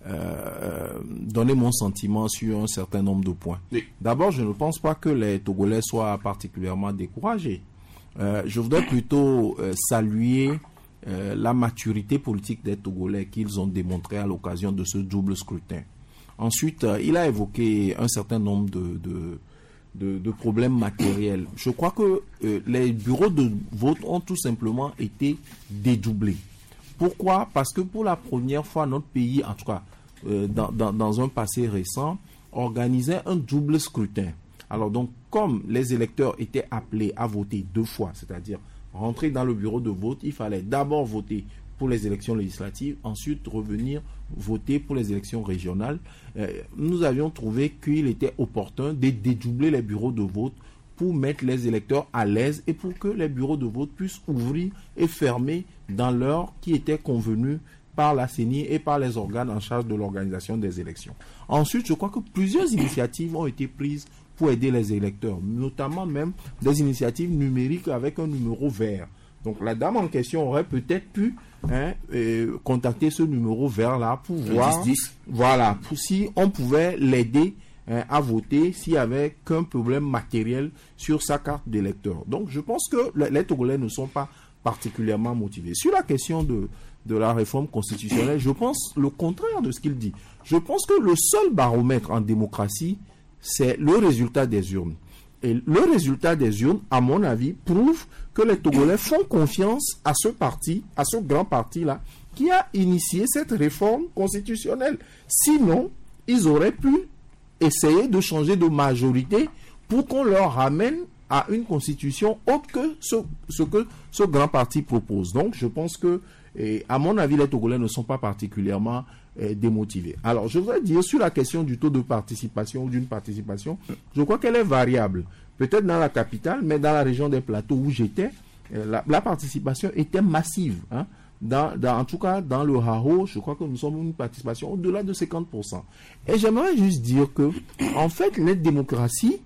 Euh, donner mon sentiment sur un certain nombre de points. Oui. D'abord, je ne pense pas que les Togolais soient particulièrement découragés. Euh, je voudrais plutôt euh, saluer euh, la maturité politique des Togolais qu'ils ont démontré à l'occasion de ce double scrutin. Ensuite, euh, il a évoqué un certain nombre de, de, de, de problèmes matériels. Je crois que euh, les bureaux de vote ont tout simplement été dédoublés. Pourquoi? Parce que pour la première fois, notre pays, en tout cas, euh, dans, dans, dans un passé récent, organisait un double scrutin. Alors donc, comme les électeurs étaient appelés à voter deux fois, c'est-à-dire rentrer dans le bureau de vote, il fallait d'abord voter pour les élections législatives, ensuite revenir voter pour les élections régionales. Euh, nous avions trouvé qu'il était opportun de dédoubler les bureaux de vote pour mettre les électeurs à l'aise et pour que les bureaux de vote puissent ouvrir et fermer dans l'heure qui était convenue par la C E N I et par les organes en charge de l'organisation des élections. Ensuite, je crois que plusieurs initiatives ont été prises pour aider les électeurs, notamment même des initiatives numériques avec un numéro vert. Donc la dame en question aurait peut-être pu hein, euh, contacter ce numéro vert-là pour voir, dix dix. Voilà, pour si on pouvait l'aider à voter s'il y avait qu'un problème matériel sur sa carte d'électeur. Donc je pense que les Togolais ne sont pas particulièrement motivés. Sur la question de, de la réforme constitutionnelle, je pense le contraire de ce qu'il dit. Je pense que le seul baromètre en démocratie, c'est le résultat des urnes. Et le résultat des urnes, à mon avis, prouve que les Togolais font confiance à ce parti, à ce grand parti-là, qui a initié cette réforme constitutionnelle. Sinon, ils auraient pu essayer de changer de majorité pour qu'on leur ramène à une constitution autre que ce, ce que ce grand parti propose. Donc, je pense que, et à mon avis, les Togolais ne sont pas particulièrement eh, démotivés. Alors, je voudrais dire sur la question du taux de participation ou d'une participation, je crois qu'elle est variable. Peut-être dans la capitale, mais dans la région des plateaux où j'étais, eh, la, la participation était massive. Hein. Dans, dans, en tout cas, dans le Haro, je crois que nous sommes une participation au-delà de cinquante pour cent. Et j'aimerais juste dire que, en fait, les démocraties,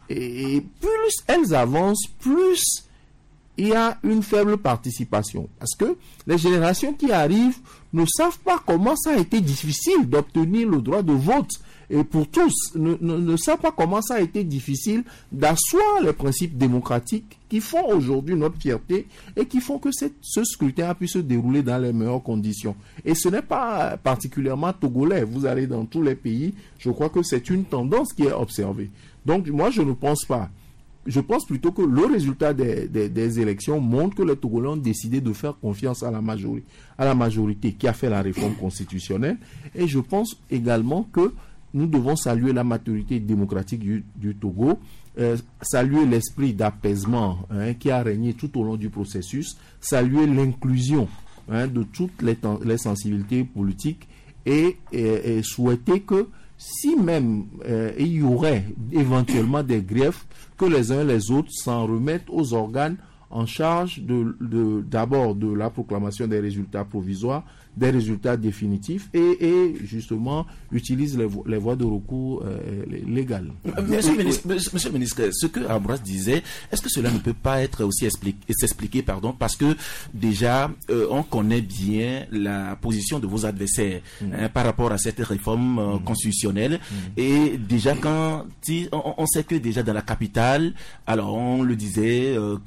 et plus elles avancent, plus il y a une faible participation. Parce que les générations qui arrivent ne savent pas comment ça a été difficile d'obtenir le droit de vote. Et pour tous, ne, ne, ne savent pas comment ça a été difficile d'asseoir les principes démocratiques qui font aujourd'hui notre fierté et qui font que cette, ce scrutin a pu se dérouler dans les meilleures conditions. Et ce n'est pas particulièrement togolais. Vous allez dans tous les pays, je crois que c'est une tendance qui est observée. Donc moi, je ne pense pas. Je pense plutôt que le résultat des, des, des élections montre que les Togolais ont décidé de faire confiance à la majorité, à la majorité qui a fait la réforme constitutionnelle. Et je pense également que nous devons saluer la maturité démocratique du, du Togo, euh, saluer l'esprit d'apaisement hein, qui a régné tout au long du processus, saluer l'inclusion hein, de toutes les, les sensibilités politiques et, et, et souhaiter que si même euh, il y aurait éventuellement des griefs, que les uns et les autres s'en remettent aux organes en charge de, de, d'abord de la proclamation des résultats provisoires, des résultats définitifs et, et justement utilisent les, vo- les voies de recours euh, légales. Monsieur le ministre, monsieur le ministre, ce que Ambroise disait, est-ce que cela ne peut pas être aussi expliqué, s'expliquer, pardon, parce que déjà euh, on connaît bien la position de vos adversaires mmh. hein, par rapport à cette réforme euh, mmh. constitutionnelle mmh. et déjà quand on, on sait que déjà dans la capitale, alors on le disait euh, que enfin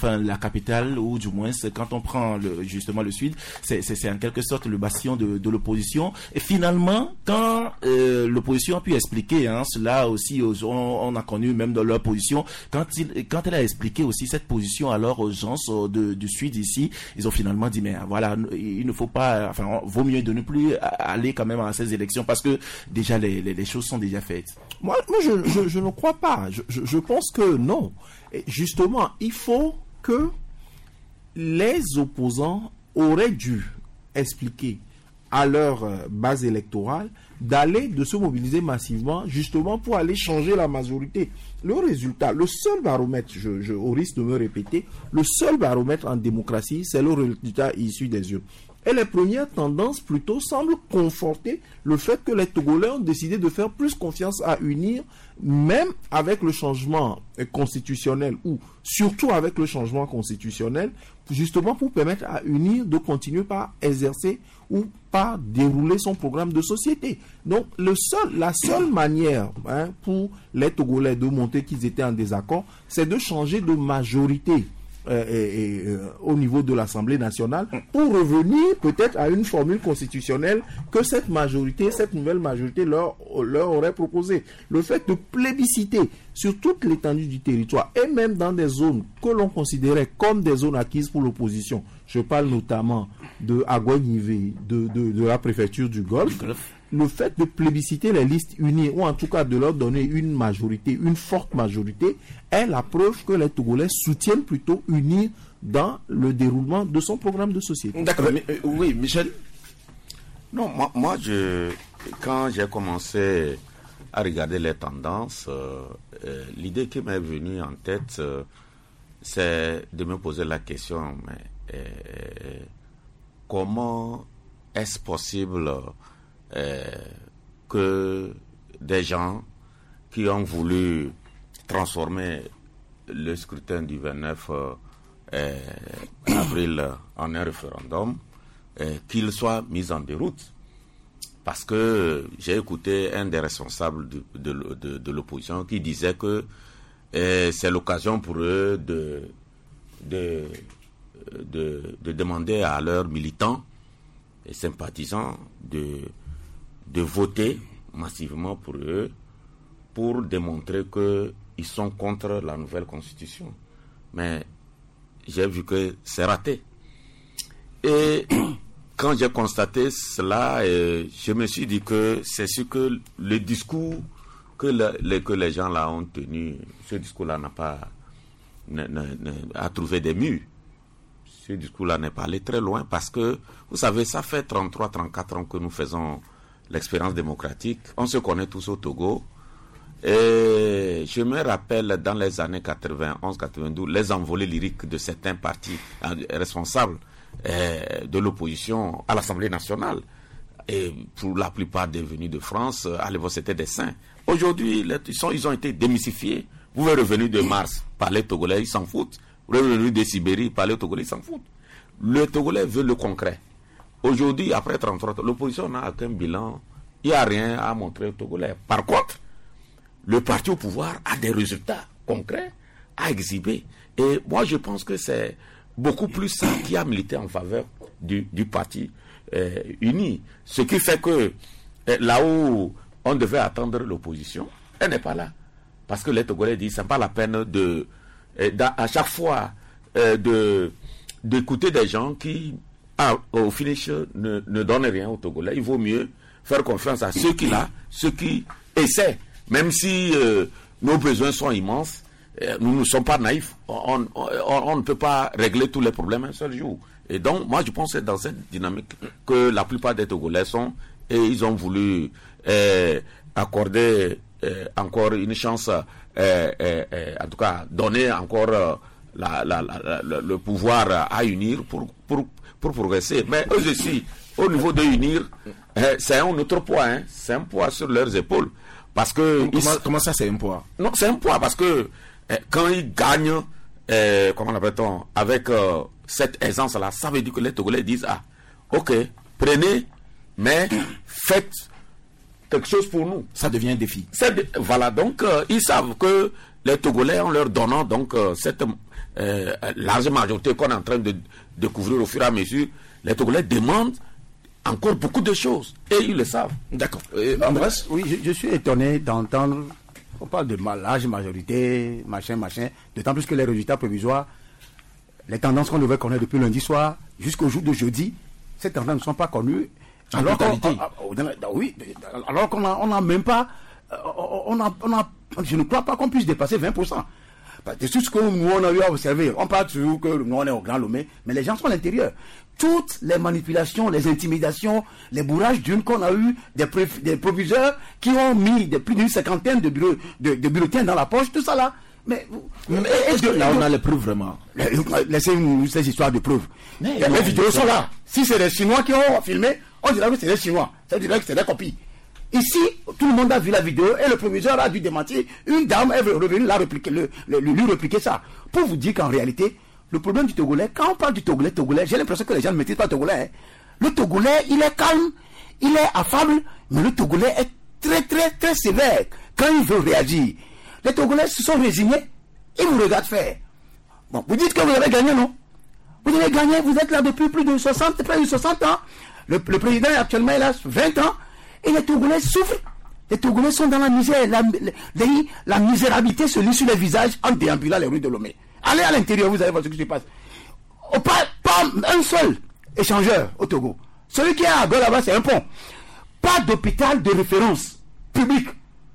enfin la capitale, ou du moins c'est quand on prend le, justement le sud, c'est, c'est, c'est en quelque sorte le bastion de, de l'opposition. Et finalement, quand euh, l'opposition a pu expliquer, hein, cela aussi, aux, on, on a connu même dans leur position, quand, il, quand elle a expliqué aussi cette position alors aux gens de, du sud ici, ils ont finalement dit mais voilà, il ne faut pas, enfin vaut mieux de ne plus aller quand même à ces élections parce que déjà les, les, les choses sont déjà faites. Moi, moi je, je, je ne crois pas. Je, je, je pense que non. Et justement, il faut que les opposants auraient dû expliquer à leur base électorale d'aller, de se mobiliser massivement, justement pour aller changer la majorité. Le résultat, le seul baromètre, je, je, au risque de me répéter, le seul baromètre en démocratie, c'est le résultat issu des urnes. Et les premières tendances plutôt semblent conforter le fait que les Togolais ont décidé de faire plus confiance à unir, même avec le changement constitutionnel, ou surtout avec le changement constitutionnel, justement pour permettre à unir de continuer par exercer ou par dérouler son programme de société. Donc le seul, la seule manière hein, pour les Togolais de montrer qu'ils étaient en désaccord, c'est de changer de majorité. Euh, et, et, euh, au niveau de l'Assemblée nationale pour revenir peut-être à une formule constitutionnelle que cette majorité, cette nouvelle majorité leur, leur aurait proposé. Le fait de plébisciter sur toute l'étendue du territoire et même dans des zones que l'on considérait comme des zones acquises pour l'opposition, je parle notamment de Aguay-Nivé, de, de, de la préfecture du Golfe, le fait de plébisciter les listes unies, ou en tout cas de leur donner une majorité, une forte majorité, est la preuve que les Togolais soutiennent plutôt unir dans le déroulement de son programme de société. D'accord, mais, euh, oui, Michel. Non, moi, moi je, quand j'ai commencé à regarder les tendances, euh, euh, l'idée qui m'est venue en tête, euh, c'est de me poser la question, mais euh, comment est-ce possible Euh, que des gens qui ont voulu transformer le scrutin du vingt-neuf euh, avril en un référendum, euh, qu'il soit mis en déroute. Parce que j'ai écouté un des responsables de, de, de, de l'opposition qui disait que euh, c'est l'occasion pour eux de, de, de, de demander à leurs militants et sympathisants de de voter massivement pour eux pour démontrer qu'ils sont contre la nouvelle constitution. Mais j'ai vu que c'est raté. Et quand j'ai constaté cela, euh, je me suis dit que c'est sûr que le discours que, le, le, que les gens là ont tenu, ce discours-là n'a pas ne, ne, ne, a trouvé des murs. Ce discours-là n'est pas allé très loin parce que, vous savez, ça fait trente-trois trente-quatre ans que nous faisons l'expérience démocratique. On se connaît tous au Togo. Et je me rappelle dans les années quatre-vingt-onze quatre-vingt-douze, les envolées lyriques de certains partis responsables euh, de l'opposition à l'Assemblée nationale. Et pour la plupart des venus de France, à l'époque c'était des saints. Aujourd'hui, ils, sont, ils ont été démystifiés. Vous êtes revenu de Mars, parler Togolais, ils s'en foutent. Vous êtes revenu de Sibérie, parler Togolais, ils s'en foutent. Le Togolais veut le concret. Aujourd'hui, après trente-trois ans, l'opposition n'a aucun bilan. Il n'y a rien à montrer aux Togolais. Par contre, le parti au pouvoir a des résultats concrets à exhiber. Et moi, je pense que c'est beaucoup plus ça qui a milité en faveur du, du parti euh, uni. Ce qui fait que euh, là où on devait attendre l'opposition, elle n'est pas là. Parce que les Togolais disent que ce n'est pas la peine de, euh, à chaque fois euh, de, d'écouter des gens qui... Ah, au finish, ne, ne donne rien aux Togolais. Il vaut mieux faire confiance à ceux qui là, ceux qui essaient. Même si euh, nos besoins sont immenses, euh, nous ne sommes pas naïfs. On, on, on, on ne peut pas régler tous les problèmes un seul jour. Et donc, moi, je pense que c'est dans cette dynamique que la plupart des Togolais sont. Et ils ont voulu euh, accorder euh, encore une chance, euh, euh, euh, en tout cas, donner encore euh, la, la, la, la, le pouvoir à unir pour... pour pour progresser. Mais eux aussi, au niveau de unir, euh, c'est un autre poids, hein. C'est un poids sur leurs épaules. Parce que... Comment, ils... comment ça, c'est un poids? Non, c'est un poids parce que euh, quand ils gagnent, euh, comment l'appelle-t-on, avec euh, cette aisance-là, ça veut dire que les Togolais disent, ah, ok, prenez, mais faites quelque chose pour nous. Ça devient un défi. De... Voilà, donc euh, ils savent que les Togolais, en leur donnant donc euh, cette euh, large majorité qu'on est en train de découvrir au fur et à mesure, les Togolais demandent encore beaucoup de choses. Et ils le savent. D'accord. Euh, Ambroise ? Oui, je, je suis étonné d'entendre, on parle de large majorité, machin, machin, d'autant plus que les résultats provisoires, les tendances qu'on devait connaître depuis lundi soir jusqu'au jour de jeudi, ces tendances ne sont pas connues. En alors qu'on, totalité. Oui, alors qu'on n'a on a même pas, on a, on a, je ne crois pas qu'on puisse dépasser vingt pour cent. C'est tout ce que nous, on a eu à observer. On parle toujours que nous, on est au Grand Lomé, mais les gens sont à l'intérieur. Toutes les manipulations, les intimidations, les bourrages d'une qu'on a eu, des, pré, des proviseurs qui ont mis des, plus d'une cinquantaine de, bureaux, de, de bulletins dans la poche, tout ça là. Mais, mais est-ce que là, on a les preuves vraiment? Laissez-nous ces histoires de preuves. Mais, les, les vidéos sont là. Si c'est les Chinois qui ont filmé, on dirait que c'est les Chinois. Ça dirait que c'est des copies. Ici, tout le monde a vu la vidéo et le proviseur a dû démentir. Une dame est revenue là répliquer, le, le, lui répliquer ça. Pour vous dire qu'en réalité, le problème du Togolais, quand on parle du Togolais, Togolais, j'ai l'impression que les gens ne maîtrisent pas le Togolais. Hein. Le Togolais, il est calme, il est affable, mais le Togolais est très, très, très sévère quand il veut réagir. Les Togolais se sont résignés, ils vous regardent faire. Bon, vous dites que vous avez gagné, non? Vous avez gagné, vous êtes là depuis plus de soixante, près de soixante ans. Le, le président actuellement, il a vingt ans. Et les Togolais souffrent. Les Togolais sont dans la misère. La, la, la misérabilité se lit sur les visages en déambulant les rues de Lomé. Allez à l'intérieur, vous allez voir ce qui se passe. Oh, pas, pas un seul échangeur au Togo. Celui qui est à gauche là-bas, c'est un pont. Pas d'hôpital de référence public.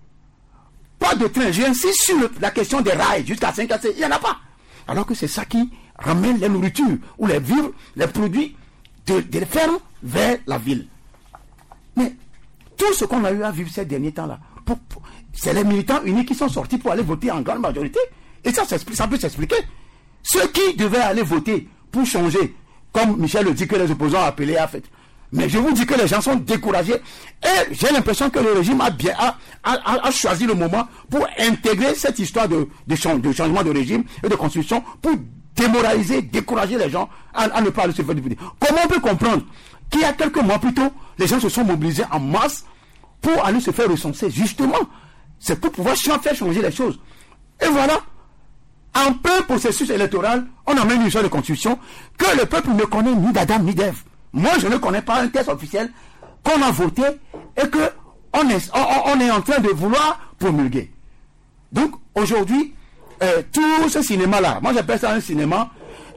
Pas de train. J'insiste sur le, la question des rails jusqu'à cinq à sept. Il n'y en a pas. Alors que c'est ça qui ramène les nourritures ou les vivres, les produits de, des fermes vers la ville. Mais tout ce qu'on a eu à vivre ces derniers temps-là, pour, pour, c'est les militants unis qui sont sortis pour aller voter en grande majorité. Et ça, ça peut s'expliquer. Ceux qui devaient aller voter pour changer, comme Michel le dit que les opposants ont appelé à fait. Mais je vous dis que les gens sont découragés. Et j'ai l'impression que le régime a bien a, a, a choisi le moment pour intégrer cette histoire de, de, change, de changement de régime et de constitution pour démoraliser, décourager les gens à, à ne pas aller se faire députer. Comment on peut comprendre qu'il y a quelques mois plus tôt, les gens se sont mobilisés en masse pour aller se faire recenser. Justement, c'est pour pouvoir faire changer les choses. Et voilà, en plein processus électoral, on a même une sorte de constitution que le peuple ne connaît ni d'Adam ni d'Ève. Moi, je ne connais pas un texte officiel qu'on a voté et que on est, on, on est en train de vouloir promulguer. Donc, aujourd'hui, euh, tout ce cinéma-là, moi j'appelle ça un cinéma,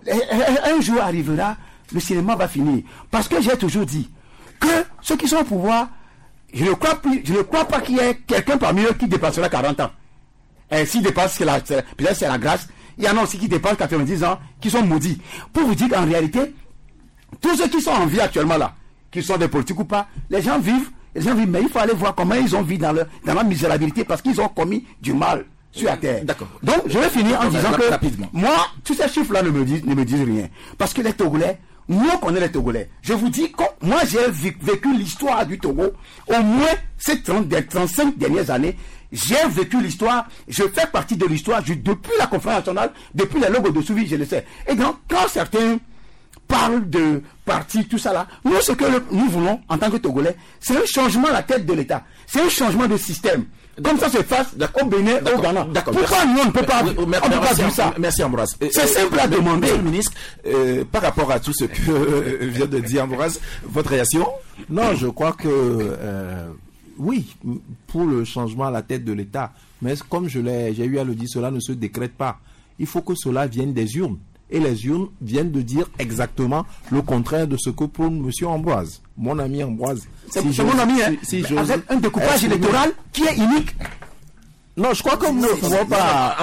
un jour arrivera, le cinéma va finir. Parce que j'ai toujours dit que ceux qui sont au pouvoir, je ne crois, plus, je ne crois pas qu'il y ait quelqu'un parmi eux qui dépassera quarante ans. Et s'il dépasse, c'est la, c'est, peut-être c'est la grâce. Il y en a aussi qui dépassent quatre-vingt-dix ans, qui sont maudits. Pour vous dire qu'en réalité, tous ceux qui sont en vie actuellement là, qui sont des politiques ou pas, les gens vivent, les gens vivent, mais il faut aller voir comment ils ont vécu dans, le, dans la misérabilité parce qu'ils ont commis du mal sur la terre. D'accord. Donc, je vais finir en disant que, rapidement. moi, tous ces chiffres-là ne me disent, ne me disent rien. Parce que les Togolais, nous on connaît les Togolais. Je vous dis, quand, moi j'ai vécu l'histoire du Togo, au moins ces trente, trente-cinq dernières années, j'ai vécu l'histoire, je fais partie de l'histoire, je, depuis la conférence nationale, depuis les logos de Souvi, je le sais. Et donc, quand certains parlent de partis, tout ça là, nous, ce que le, nous voulons, en tant que Togolais, c'est un changement à la tête de l'État. C'est un changement de système. Comme ça se passe au Bénin, au Ghana. Pourquoi nous, on ne peut pas, oui, on ne peut pas dire ça? Merci Ambroise. C'est simple à demander. Monsieur le ministre, euh, par rapport à tout ce que euh, vient de dire Ambroise, votre réaction? Non, je crois que euh, oui, pour le changement à la tête de l'État, mais comme je l'ai, j'ai eu à le dire, cela ne se décrète pas. Il faut que cela vienne des urnes. Et les urnes viennent de dire exactement le contraire de ce que prône M. Ambroise, mon ami Ambroise. C'est si mon ami, hein, si, si avec un découpage électoral qui est unique. Non, je crois que vous ne pouvez pas.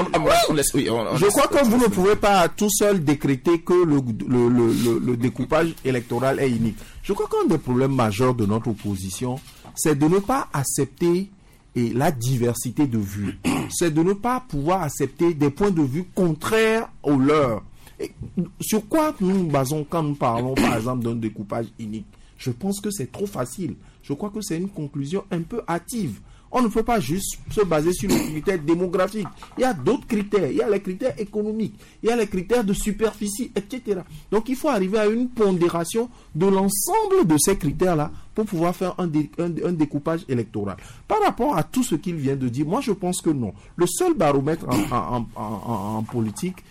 Je crois que vous ne pouvez pas tout seul décréter que le, le, le, le, le découpage électoral est unique. Je crois qu'un des problèmes majeurs de notre opposition, c'est de ne pas accepter et la diversité de vues. C'est de ne pas pouvoir accepter des points de vue contraires aux leurs. Et sur quoi nous nous basons quand nous parlons, par exemple, d'un découpage unique? Je pense que c'est trop facile. Je crois que c'est une conclusion un peu hâtive. On ne peut pas juste se baser sur les critères démographiques. Il y a d'autres critères. Il y a les critères économiques. Il y a les critères de superficie, et cetera. Donc, il faut arriver à une pondération de l'ensemble de ces critères-là pour pouvoir faire un, dé, un, un découpage électoral. Par rapport à tout ce qu'il vient de dire, moi, je pense que non. Le seul baromètre en, en, en, en, en politique,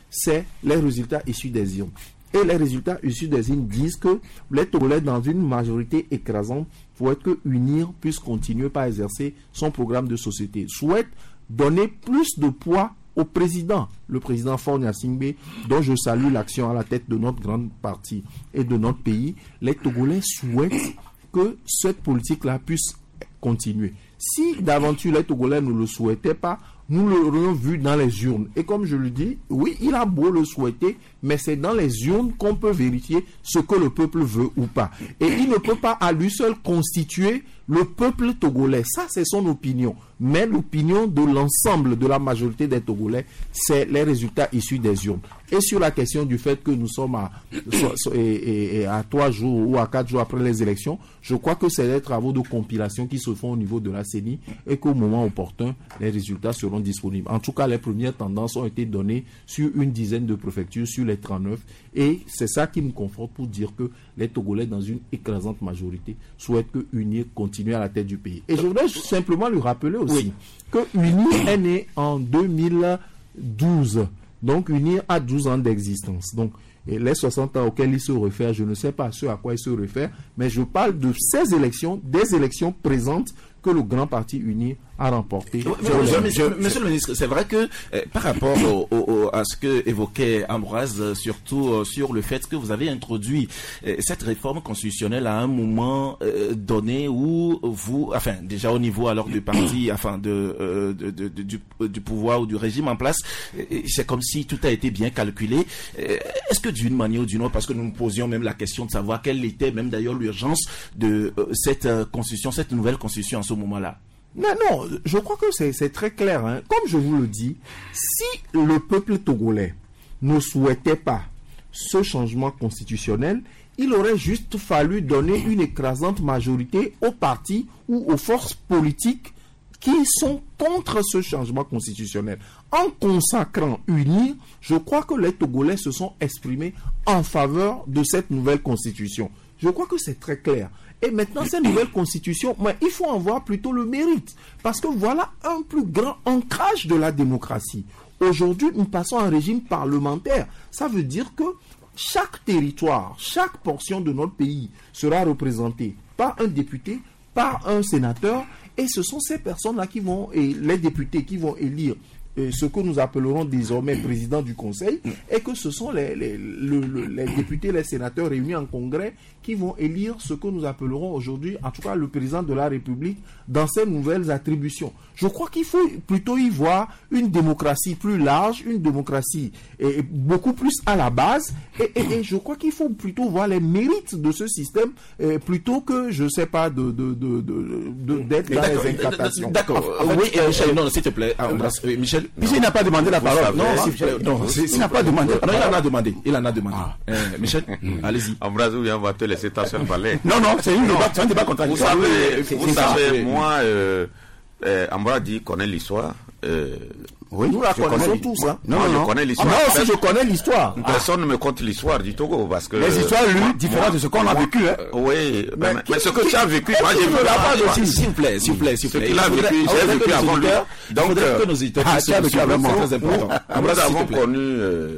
c'est les résultats issus des urnes. Et les résultats issus des urnes disent que les Togolais, dans une majorité écrasante, souhaitent que UNIR puisse continuer par exercer son programme de société, souhaitent donner plus de poids au président, le président Faure Gnassingbé, dont je salue l'action à la tête de notre grande partie et de notre pays. Les Togolais souhaitent que cette politique-là puisse continuer. Si d'aventure les Togolais ne le souhaitaient pas, nous l'aurions vu dans les urnes. Et comme je le dis, oui, il a beau le souhaiter, mais c'est dans les urnes qu'on peut vérifier ce que le peuple veut ou pas. Et il ne peut pas à lui seul constituer le peuple togolais. Ça, c'est son opinion. Mais l'opinion de l'ensemble de la majorité des Togolais, c'est les résultats issus des urnes. Et sur la question du fait que nous sommes à, et, et, et à trois jours ou à quatre jours après les élections, je crois que c'est des travaux de compilation qui se font au niveau de la C E N I et qu'au moment opportun, les résultats seront disponibles. En tout cas, les premières tendances ont été données sur une dizaine de préfectures, sur les trente-neuf. Et c'est ça qui me conforte pour dire que les Togolais, dans une écrasante majorité, souhaitent que UNIR continue à la tête du pays. Et je voudrais simplement lui rappeler aussi oui. que UNIR est né en deux mille douze. Donc UNIR a douze ans d'existence. Donc et les soixante ans auxquels il se réfère, je ne sais pas ce à quoi il se réfère, mais je parle de ces élections, des élections présentes que le grand parti UNIR a remporté. Oui, je, je, monsieur, monsieur le ministre, c'est vrai que euh, par rapport au, au, à ce que évoquait Ambroise, euh, surtout euh, sur le fait que vous avez introduit euh, cette réforme constitutionnelle à un moment euh, donné où vous, enfin déjà au niveau alors du parti, enfin de, euh, de, de, de du, du pouvoir ou du régime en place, euh, c'est comme si tout a été bien calculé. Euh, est-ce que d'une manière ou d'une autre, parce que nous nous posions même la question de savoir quelle était même d'ailleurs l'urgence de euh, cette euh, constitution, cette nouvelle constitution en ce moment-là? Non, non, je crois que c'est très clair. Hein. Comme je vous le dis, si le peuple togolais ne souhaitait pas ce changement constitutionnel, il aurait juste fallu donner une écrasante majorité aux partis ou aux forces politiques qui sont contre ce changement constitutionnel. En consacrant UNIR, je crois que les Togolais se sont exprimés en faveur de cette nouvelle constitution. Je crois que c'est très clair. Et maintenant, cette nouvelle constitution, mais il faut en voir plutôt le mérite. Parce que voilà un plus grand ancrage de la démocratie. Aujourd'hui, nous passons à un régime parlementaire. Ça veut dire que chaque territoire, chaque portion de notre pays sera représentée par un député, par un sénateur. Et ce sont ces personnes-là qui vont, et les députés qui vont élire ce que nous appellerons désormais président du Conseil, et que ce sont les, les, le, le, les députés, les sénateurs réunis en congrès qui vont élire ce que nous appellerons aujourd'hui, en tout cas le président de la République, dans ses nouvelles attributions. Je crois qu'il faut plutôt y voir une démocratie plus large, une démocratie et beaucoup plus à la base, et, et, et je crois qu'il faut plutôt voir les mérites de ce système, et plutôt que, je ne sais pas, de, de, de, de, de, d'être dans les incantations. D'accord. Oui, euh, Michel, non, s'il te plaît, embrasse, euh, Michel. Michel n'a pas demandé la parole. Non, non, il n'a pas demandé. Non, il en a demandé. Il en a demandé. Ah. Euh, Michel, allez-y. Ambroise, on va te laisser ta seule parler. Non, non, c'est une débat, c'est un débat contradictoire. Vous savez, vous savez, moi, euh, euh, Ambroise dit connaît l'histoire. Euh, oui, nous la connaissons tous. Hein. Non, non, non, je connais l'histoire. Moi aussi, je connais l'histoire. Personne ne me conte l'histoire du Togo parce que. Les histoires lues, différentes de ce qu'on a vécu. Hein. Oui, mais, mais, mais ce que tu as vécu, moi j'ai vu là-bas aussi. S'il vous plaît, s'il vous plaît, s'il vous plaît. Ce qu'il a vécu, j'ai vécu avant lui. Donc, que nos auditeurs c'est très important. Nous avons connu.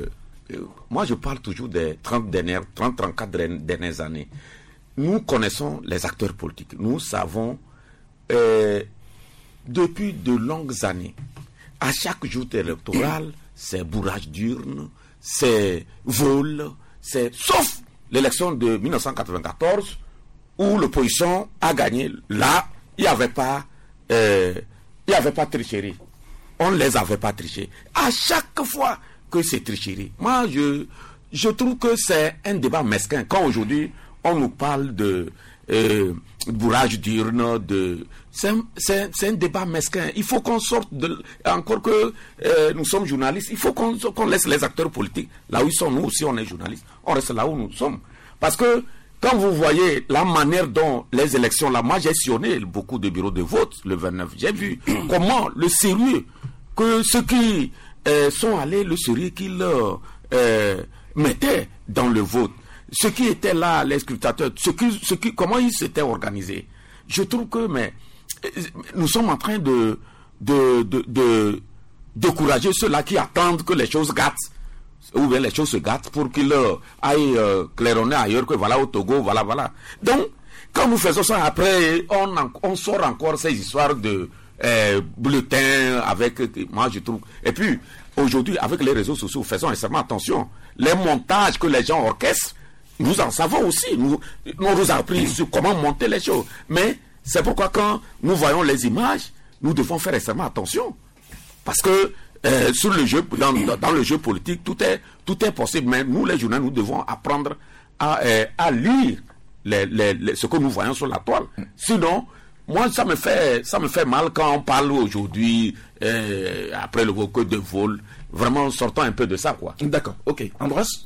Moi, je parle toujours des trente dernières, trente, trente-quatre dernières années. Nous connaissons les acteurs politiques. Nous savons euh, depuis de longues années. À chaque jour électoral, c'est bourrage d'urnes, c'est vol, c'est sauf l'élection de mille neuf cent quatre-vingt-quatorze où l'opposition a gagné. Là, il n'y avait pas, euh, il n'y avait pas tricherie. On ne les avait pas trichés. À chaque fois que c'est tricherie, moi je je trouve que c'est un débat mesquin. Quand aujourd'hui on nous parle de euh, bourrage d'urnes, de c'est un, c'est, c'est un débat mesquin. Il faut qu'on sorte de... Encore que euh, nous sommes journalistes, il faut qu'on, qu'on laisse les acteurs politiques là où ils sont. Nous aussi, on est journalistes. On reste là où nous sommes. Parce que quand vous voyez la manière dont les élections, là, moi j'ai sillonné beaucoup de bureaux de vote le vingt-neuf. J'ai vu comment le sérieux, que ceux qui euh, sont allés, le sérieux qu'ils euh, mettaient dans le vote, ceux qui étaient là, les scrutateurs, ceux qui, ceux qui, comment ils s'étaient organisés. Je trouve que mais, nous sommes en train de, de, de, de décourager ceux-là qui attendent que les choses gâtent où bien les choses se gâtent pour qu'ils euh, aillent euh, claironner ailleurs que voilà au Togo, voilà, voilà. Donc, quand nous faisons ça, après, on, en, on sort encore ces histoires de euh, bulletins avec, moi je trouve. Et puis, aujourd'hui, avec les réseaux sociaux, faisons extrêmement attention. Les montages que les gens orchestrent, nous en savons aussi. Nous, nous nous avons appris sur comment monter les choses. Mais c'est pourquoi quand nous voyons les images, nous devons faire extrêmement attention. Parce que euh, sur le jeu, dans, dans le jeu politique, tout est, tout est possible. Mais nous, les journalistes, nous devons apprendre à, euh, à lire les, les, les, ce que nous voyons sur la toile. Sinon, moi, ça me fait, ça me fait mal quand on parle aujourd'hui, euh, après le recueil de vol. Vraiment, sortons un peu de ça, quoi. D'accord, ok. Ambroise?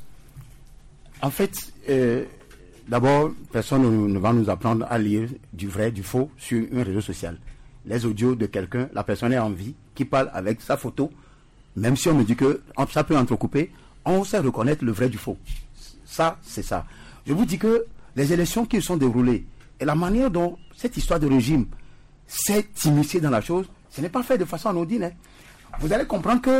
En fait, euh, d'abord, personne ne, ne va nous apprendre à lire du vrai, du faux sur un réseau social. Les audios de quelqu'un, la personne est en vie, qui parle avec sa photo, même si on me dit que ça peut entrecouper, on sait reconnaître le vrai du faux. Ça, c'est ça. Je vous dis que les élections qui sont déroulées et la manière dont cette histoire de régime s'est immiscée dans la chose, ce n'est pas fait de façon anodine. Hein. Vous allez comprendre que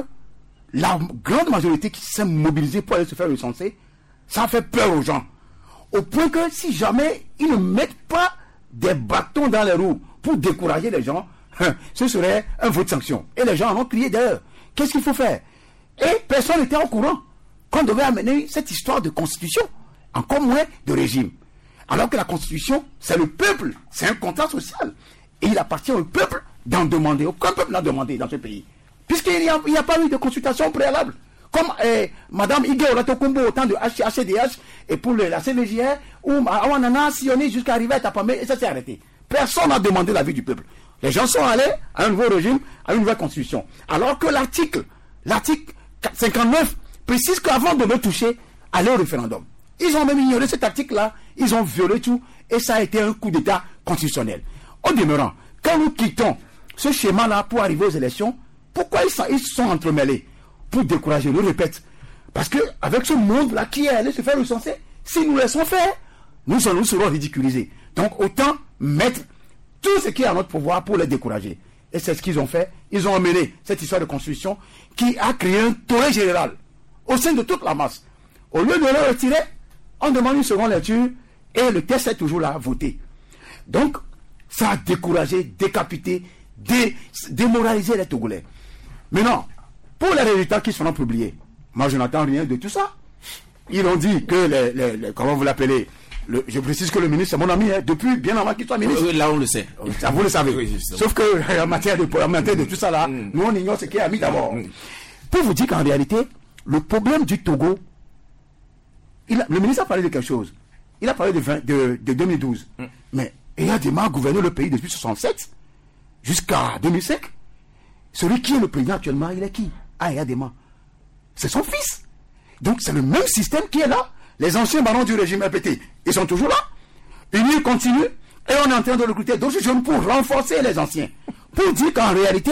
la grande majorité qui s'est mobilisée pour aller se faire recenser, ça fait peur aux gens. Au point que si jamais ils ne mettent pas des bâtons dans les roues pour décourager les gens, ce serait un vote de sanction. Et les gens en ont crié d'ailleurs. Qu'est-ce qu'il faut faire? Et personne n'était au courant qu'on devait amener cette histoire de constitution, encore moins de régime. Alors que la constitution, c'est le peuple, c'est un contrat social. Et il appartient au peuple d'en demander. Aucun peuple n'a demandé dans ce pays. Puisqu'il n'y a, a pas eu de consultation préalable. Comme eh, Madame Ige Olatokombo au temps de H C D H et pour le, la C V J R, où on a sillonné jusqu'à arriver à Tapamé et ça s'est arrêté. Personne n'a demandé l'avis du peuple. Les gens sont allés à un nouveau régime, à une nouvelle constitution. Alors que l'article, l'article cinquante-neuf précise qu'avant de me toucher, aller au référendum. Ils ont même ignoré cet article-là, ils ont violé tout et ça a été un coup d'État constitutionnel. Au demeurant, quand nous quittons ce schéma-là pour arriver aux élections, pourquoi ils sont, ils sont entremêlés? Pour décourager, je le répète. Parce qu'avec ce monde-là qui est allé se faire recenser, si nous laissons faire, nous, nous serons ridiculisés. Donc autant mettre tout ce qui est à notre pouvoir pour les décourager. Et c'est ce qu'ils ont fait. Ils ont emmené cette histoire de constitution qui a créé un tollé général au sein de toute la masse. Au lieu de le retirer, on demande une seconde lecture et le texte est toujours là, voté. Donc, ça a découragé, décapité, dé, démoralisé les Togolais. Maintenant, pour les résultats qui seront publiés, moi je n'attends rien de tout ça. Ils ont dit que les, les, les comment vous l'appelez, le, je précise que le ministre c'est mon ami, hein, depuis bien avant qu'il soit ministre. Euh, là on le sait. Ça vous le savez. Oui, sauf que en matière de, en matière de tout ça là, mm. nous on ignore ce qui est ami d'abord. Mm. Pour vous dire qu'en réalité, le problème du Togo, il a, le ministre a parlé de quelque chose. Il a parlé de, vingt, de, de deux mille douze. Mm. Mais il a démarré à gouverner le pays depuis soixante-sept jusqu'à deux mille cinq. Celui qui est le président actuellement, il est qui? Ah, Yadema. C'est son fils. Donc c'est le même système qui est là. Les anciens barons du régime R P T, ils sont toujours là. Ils continuent et on est en train de recruter d'autres jeunes pour renforcer les anciens. Pour dire qu'en réalité,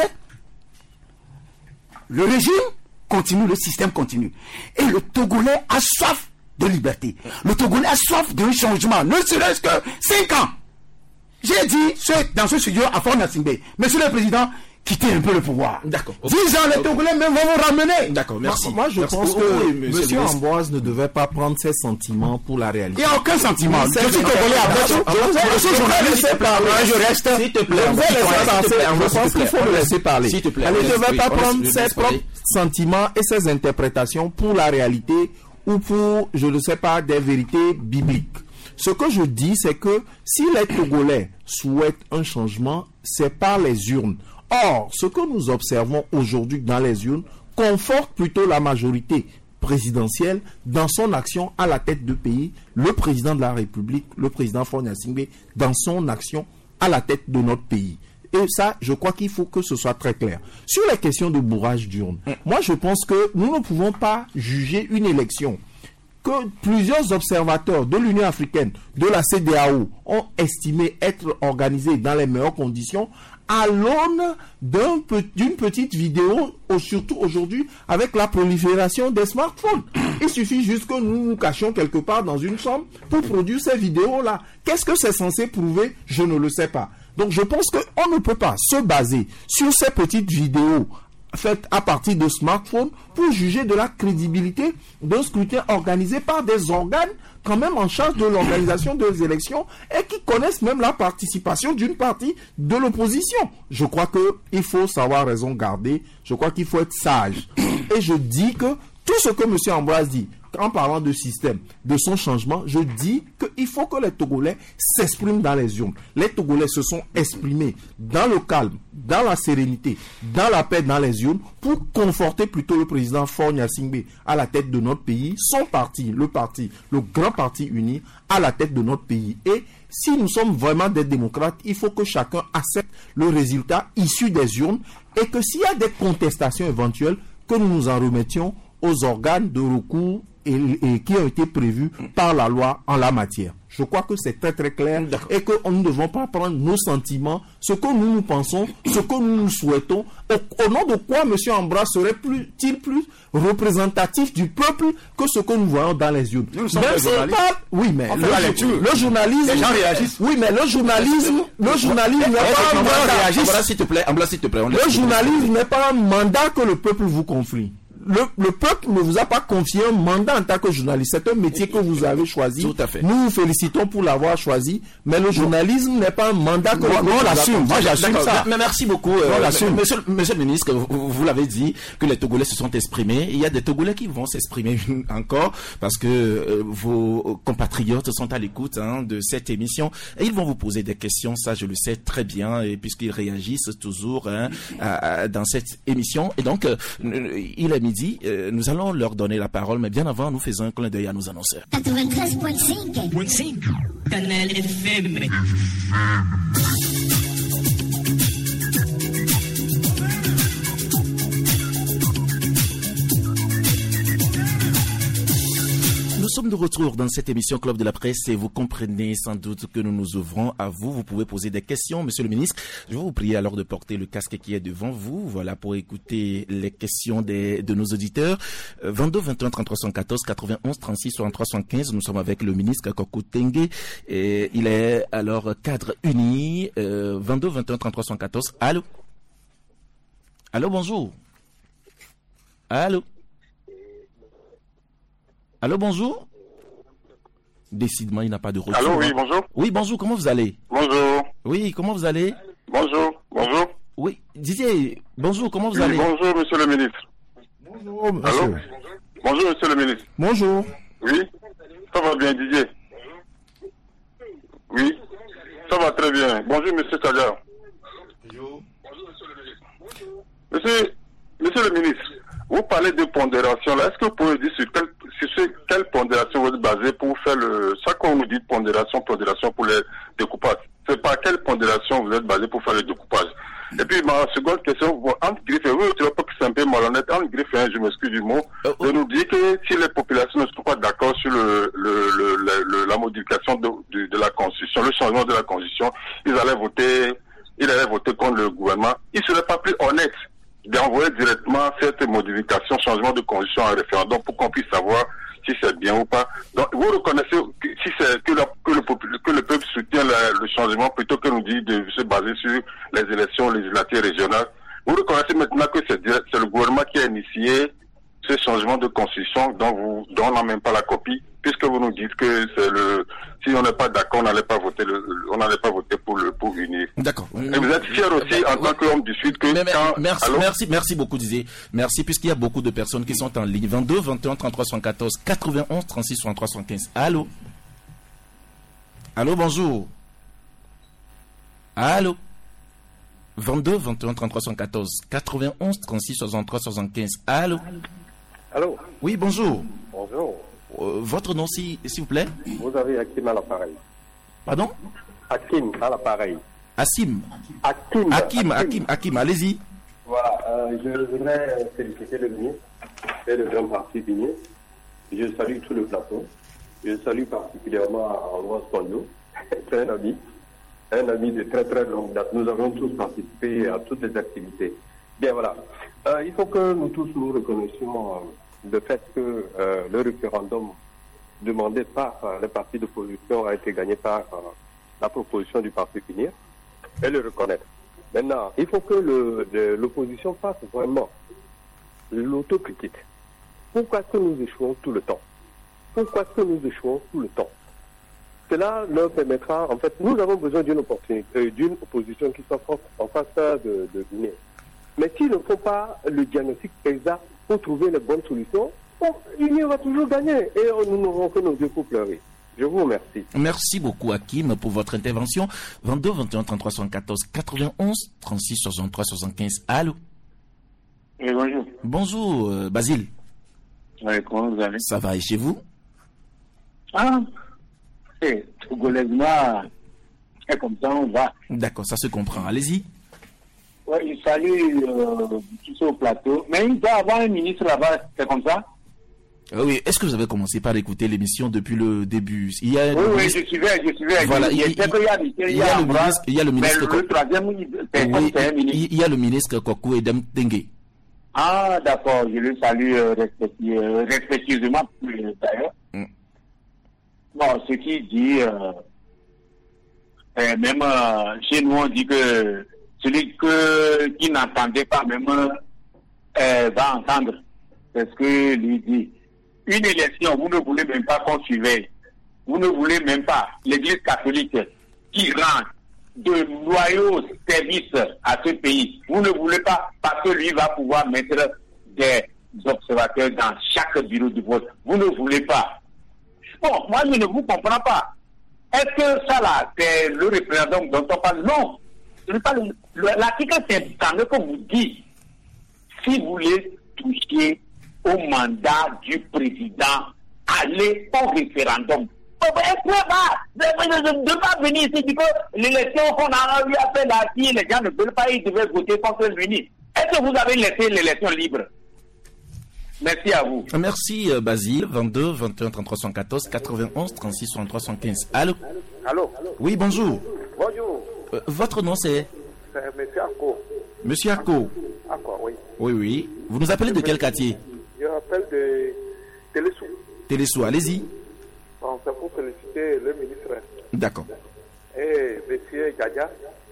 le régime continue, le système continue. Et le Togolais a soif de liberté. Le Togolais a soif d'un changement, ne serait-ce que cinq ans. J'ai dit ce, dans ce studio à Fort Nassimbe, monsieur le président, quittez un peu le pouvoir. D'accord. Okay. dix ans, les Togolais même vont vous ramener. D'accord, merci. Moi, je merci. pense Oh, que oui, monsieur, monsieur Ambroise ne devait pas prendre ses sentiments pour la réalité. Il n'y a aucun sentiment. Je suis Togolais après tout. Je vais laisser parler. Je reste. S'il te plaît. Je pense qu'il faut le laisser parler. S'il te plaît. Il ne devait pas prendre ses propres sentiments et ses interprétations pour la réalité ou pour, je ne sais pas, des vérités bibliques. Ce que je dis, c'est que si les Togolais souhaitent un changement, c'est par les urnes. Or, ce que nous observons aujourd'hui dans les urnes conforte plutôt la majorité présidentielle dans son action à la tête du pays, le président de la République, le président Faure Gnassingbé, dans son action à la tête de notre pays. Et ça, je crois qu'il faut que ce soit très clair. Sur les questions de bourrage d'urnes, moi je pense que nous ne pouvons pas juger une élection que plusieurs observateurs de l'Union africaine, de la C D A O, ont estimé être organisée dans les meilleures conditions à l'aune d'un, d'une petite vidéo, surtout aujourd'hui, avec la prolifération des smartphones. Il suffit juste que nous nous cachions quelque part dans une chambre pour produire ces vidéos-là. Qu'est-ce que c'est censé prouver? Je ne le sais pas. Donc je pense qu'on ne peut pas se baser sur ces petites vidéos faites à partir de smartphones pour juger de la crédibilité d'un scrutin organisé par des organes quand même en charge de l'organisation des élections et qui connaissent même la participation d'une partie de l'opposition. Je crois qu'il faut savoir raison garder, je crois qu'il faut être sage. Et je dis que tout ce que M. Ambroise dit, en parlant de système, de son changement, je dis qu'il faut que les Togolais s'expriment dans les urnes. Les Togolais se sont exprimés dans le calme, dans la sérénité, dans la paix dans les urnes pour conforter plutôt le président Faure Gnassingbé à la tête de notre pays, son parti, le parti, le grand parti uni à la tête de notre pays. Et si nous sommes vraiment des démocrates, il faut que chacun accepte le résultat issu des urnes et que s'il y a des contestations éventuelles, que nous nous en remettions aux organes de recours et, et qui ont été prévus par la loi en la matière. Je crois que c'est très très clair et que nous ne devons pas prendre nos sentiments, ce que nous nous pensons, ce que nous nous souhaitons, au, au nom de quoi M. Ambroise serait-il plus représentatif du peuple que ce que nous voyons dans les urnes. Nous sommes des journalistes. Pas... Oui, mais on le, fait la lecture. le journalisme... Les gens réagissent. Oui, mais le journalisme... Le journalisme n'est pas un mandat... Ambroise, s'il te plaît, Ambroise, s'il te plaît. Le journalisme n'est pas un mandat que le peuple vous confie. Le, le peuple ne vous a pas confié un mandat en tant que journaliste. C'est un métier que vous avez choisi. Tout à fait. Nous vous félicitons pour l'avoir choisi, mais le journalisme n'est pas un mandat que moi, le moi, peuple l'assume. Moi, j'assume ça. Mais merci beaucoup. Euh, monsieur, monsieur le ministre, vous, vous l'avez dit que les Togolais se sont exprimés. Il y a des Togolais qui vont s'exprimer encore parce que euh, vos compatriotes sont à l'écoute hein, de cette émission et ils vont vous poser des questions. Ça, je le sais très bien, et puisqu'ils réagissent toujours hein, à, à, dans cette émission. Et donc, euh, il est midi. Euh, nous allons leur donner la parole, mais bien avant, nous faisons un clin d'œil à nos annonceurs. quatre-vingt-treize point cinq Canal F M. Nous sommes de retour dans cette émission Club de la Presse et vous comprenez sans doute que nous nous ouvrons à vous. Vous pouvez poser des questions, monsieur le ministre. Je vais vous prier alors de porter le casque qui est devant vous. Voilà, pour écouter les questions des, de nos auditeurs. vingt-deux, vingt et un, trente-trois, soixante-quatorze, quatre-vingt-onze, trente-six, soixante-trois, soixante-quinze. Nous sommes avec le ministre Kokou Tengue. Et il est alors cadre uni. Euh, vingt-deux, vingt et un, trente-trois, soixante-quatorze. Allô? Allô, bonjour. Allô? Allô, bonjour. Décidément, il n'a pas de retour. Allô, oui, bonjour. Oui, bonjour, comment vous allez? Bonjour. Oui, comment vous allez? Bonjour, bonjour. Oui, Didier, bonjour, comment vous oui, allez? Bonjour, monsieur le ministre. Bonjour, monsieur. Allô? Bonjour, monsieur le ministre. Bonjour. Oui, ça va bien, Didier? Oui, ça va très bien. Bonjour, monsieur Sadia. Bonjour. Monsieur, monsieur le ministre, vous parlez de pondération là. Est-ce que vous pouvez dire sur quelle, sur quelle pondération vous êtes basé pour faire le... Ça qu'on nous dit pondération, pondération pour les découpages. C'est par quelle pondération vous êtes basé pour faire le découpage? Et puis ma seconde question, entre griffes, oui, tu vois pas que c'est un peu malhonnête, entre griffes, hein, je m'excuse du mot, euh, de nous dire que si les populations ne sont pas d'accord sur le, le, le, le, le la modification de, de, de la Constitution, le changement de la Constitution, ils allaient voter, ils allaient voter contre le gouvernement. Il ne serait pas plus honnête d'envoyer directement cette modification, changement de constitution en référendum pour qu'on puisse savoir si c'est bien ou pas. Donc, vous reconnaissez que, si c'est que, la, que, le, que le peuple soutient la, le changement plutôt que nous dit de se baser sur les élections législatives régionales. Vous reconnaissez maintenant que c'est, c'est le gouvernement qui a initié ce changement de constitution dont vous, dont on n'a même pas la copie, puisque vous nous dites que c'est le, si on n'est pas d'accord, on n'allait pas voter le, on n'allait pas voter pour le, pour unir. D'accord. Et vous êtes fier aussi en tant qu'homme du Sud que mais, mais, quand, merci, allô? merci, merci beaucoup, Didier. Merci, puisqu'il y a beaucoup de personnes qui sont en ligne. vingt-deux, vingt et un, trente-trois, soixante-quatorze, quatre-vingt-onze, trente-six, soixante-trois, soixante-quinze. Allô? Allô, bonjour. Allô? vingt-deux, vingt et un, trente-trois, soixante-quatorze, quatre-vingt-onze, trente-six, soixante-trois, soixante-quinze. Allô? Allô? Oui, bonjour. Bonjour. Euh, votre nom, s'il si, vous plaît? Vous avez Hakim à l'appareil. Pardon? Hakim à l'appareil. Hakim. Hakim. Hakim, Hakim, Hakim, allez-y. Voilà, euh, je voudrais féliciter le ministre et le grand parti uni. Je salue tout le plateau. Je salue particulièrement Ambroise Pondou. C'est un ami. Un ami de très très longue date. Nous avons tous participé à toutes les activités. Bien voilà. Euh, il faut que nous tous nous reconnaissions euh, le fait que euh, le référendum demandé par euh, les partis d'opposition a été gagné par euh, la proposition du parti Finir et le reconnaître. Maintenant, il faut que le, de, l'opposition fasse vraiment l'autocritique. Pourquoi est-ce que nous échouons tout le temps? Pourquoi est-ce que nous échouons tout le temps? Cela leur permettra, en fait, nous avons besoin d'une opportunité, d'une opposition qui soit forte en face de, de Guinée. Mais s'ils ne font pas le diagnostic exact pour trouver les bonnes solutions, bon, l'Union va toujours gagner et nous n'aurons que nos yeux pour pleurer. Je vous remercie. Merci beaucoup, Hakim, pour votre intervention. vingt-deux, vingt et un, trente-trois, soixante-quatorze, quatre-vingt-onze, trente-six, soixante-trois, soixante-quinze. Allô? Oui, bonjour. Bonjour, euh, Basile. Oui, comment vous allez? Ça va, et chez vous? Ah, c'est togolaisement, et comme ça, on va. D'accord, ça se comprend. Allez-y. Oui, je salue euh, tous ceux au plateau. Mais il doit y avoir un ministre là-bas, c'est comme ça? Euh, oui, est-ce que vous avez commencé par écouter l'émission depuis le début? Il y a oui, oui, ministre... je suivais, je suivais. Voilà, il, il, il, il, y a, il, il y a le ministre, il y a le ministre, mais le troisième, c'est oui, c'est un ministre. Il y a le ministre Kokou Edem Dengue. Ah, d'accord, je le salue euh, respectu euh, respectueusement, d'ailleurs. Mm. Bon, ce qu'il dit, euh, euh, même euh, chez nous, on dit que celui que, qui n'entendait pas même euh, va entendre. C'est ce que lui dit. Une élection, vous ne voulez même pas qu'on surveille. Vous ne voulez même pas l'Église catholique qui rend de loyaux services à ce pays. Vous ne voulez pas parce que lui va pouvoir mettre des observateurs dans chaque bureau de vote. Vous ne voulez pas. Bon, moi je ne vous comprends pas. Est-ce que ça là, c'est le référendum dont on parle? Non. Ce n'est pas le, le, l'article cinquante que vous dit. Si vous voulez toucher au mandat du président, allez au référendum. Ne pas venir ici dire que l'élection qu'on a eu à faire là, si les gens ne veulent pas, ils devaient voter contre lui. Est-ce que vous avez laissé l'élection libre? Merci à vous. Merci Basile. vingt-deux, vingt et un, trente-trois, soixante-quatorze, quatre-vingt-onze, trente-six, soixante-trois, soixante-quinze. Allô? Allô? Oui, bonjour. Bonjour. Euh, votre nom c'est? C'est Monsieur Ako. Monsieur Ako. Ako, oui. Oui, oui. Vous nous appelez de quel quartier? Je m'appelle de Télésou. Télésou, allez-y. Bon, c'est pour féliciter le ministre. D'accord. Et monsieur Djadja,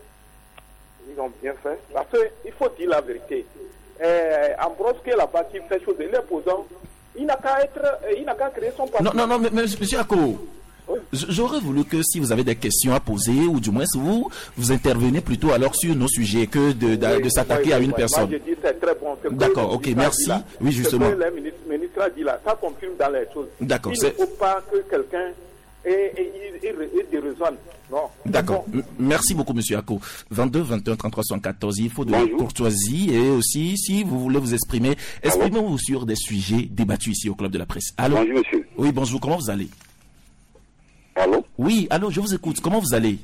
ils ont bien fait. Parce qu'il faut dire la vérité. Eh, Ambrose qui est là-bas, qui fait chose, il est posant. Il n'a qu'à être, il n'a qu'à créer son parti. Non, non, non, mais, mais monsieur Ako, oui. J'aurais voulu que si vous avez des questions à poser, ou du moins si vous, vous intervenez plutôt alors sur nos sujets que de, de, oui, de s'attaquer oui, à une oui, personne. Moi, je dis c'est très bon. D'accord, ok, merci. Là, oui, justement. Ce que le ministre, ministre a dit là, ça confirme dans les choses. D'accord. Il ne faut pas que quelqu'un ait, ait, ait, ait des raisons. Non. D'accord. Bon. Merci beaucoup, monsieur Ako. vingt-deux, vingt et un, trente-trois, soixante-quatorze. Il faut de la courtoisie et aussi, si vous voulez vous exprimer, exprimez-vous sur des sujets débattus ici au Club de la Presse. Allô? Bonjour, monsieur. Oui, bonjour. Comment vous allez? Allô? Oui, allô, je vous écoute. Comment vous allez?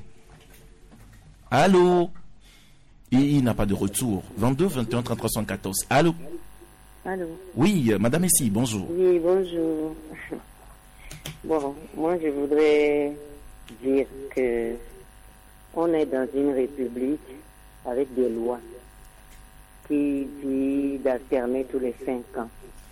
Allô? Il, il n'a pas de retour. vingt-deux, vingt et un, trente-trois, soixante-quatorze. Allô? Allô? Oui, madame ici, bonjour. Oui, bonjour. Bon, moi je voudrais dire que on est dans une république avec des lois qui disent d'alterner tous les cinq ans.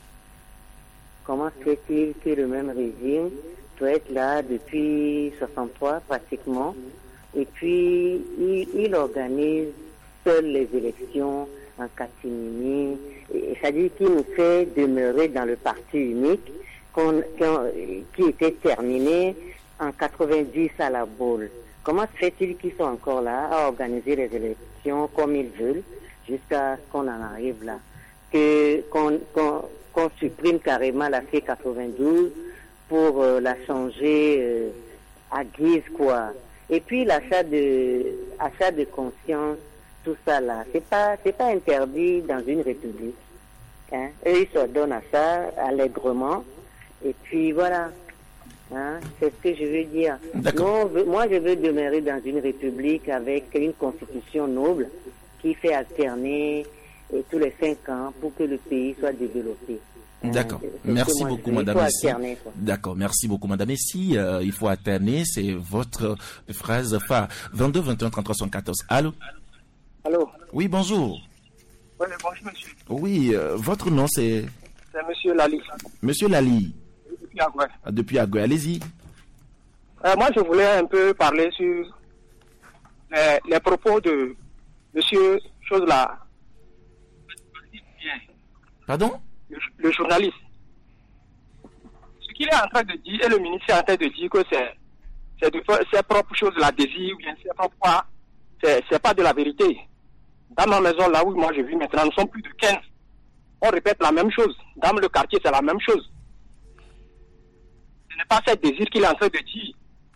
Comment se fait-il que le même régime doit être là depuis soixante-trois pratiquement, et puis il, il organise seul les élections en catimini, c'est-à-dire qu'il nous fait demeurer dans le parti unique qu'on, qu'on, qui était terminé en quatre-vingt-dix à la boule. Comment se fait-il qu'ils sont encore là à organiser les élections comme ils veulent jusqu'à ce qu'on en arrive là, que qu'on, qu'on, qu'on supprime carrément la C quatre-vingt-douze pour euh, la changer euh, à guise quoi. Et puis l'achat de achat de conscience, tout ça là, c'est pas c'est pas interdit dans une république. Hein? Eux ils se donnent à ça allègrement. Et puis voilà. Hein? C'est ce que je veux dire. Non, moi je veux demeurer dans une république avec une constitution noble qui fait alterner et tous les cinq ans pour que le pays soit développé. D'accord. Merci beaucoup, madame Messi. D'accord. Merci beaucoup, madame Messi. Euh, il faut alterner. C'est votre phrase phare. vingt-deux, vingt et un, trente-trois, soixante-quatorze. Allô? Allô? Oui, bonjour. Oui, bonjour, monsieur. Oui, euh, votre nom, c'est? C'est monsieur Lali. Monsieur Lali. Depuis Agoué. Depuis Agoué. Allez-y. Euh, moi, je voulais un peu parler sur les, les propos de monsieur Chose là. Pardon? le, le journaliste. Ce qu'il est en train de dire, et le ministre est en train de dire que c'est, c'est de faire ses propres choses, la désir, ou bien ses propres quoi, c'est, c'est pas de la vérité. Dans ma maison, là où moi je vis maintenant, nous sommes plus de quinze. On répète la même chose. Dans le quartier, c'est la même chose. Ce n'est pas ce désir qu'il est en train de dire.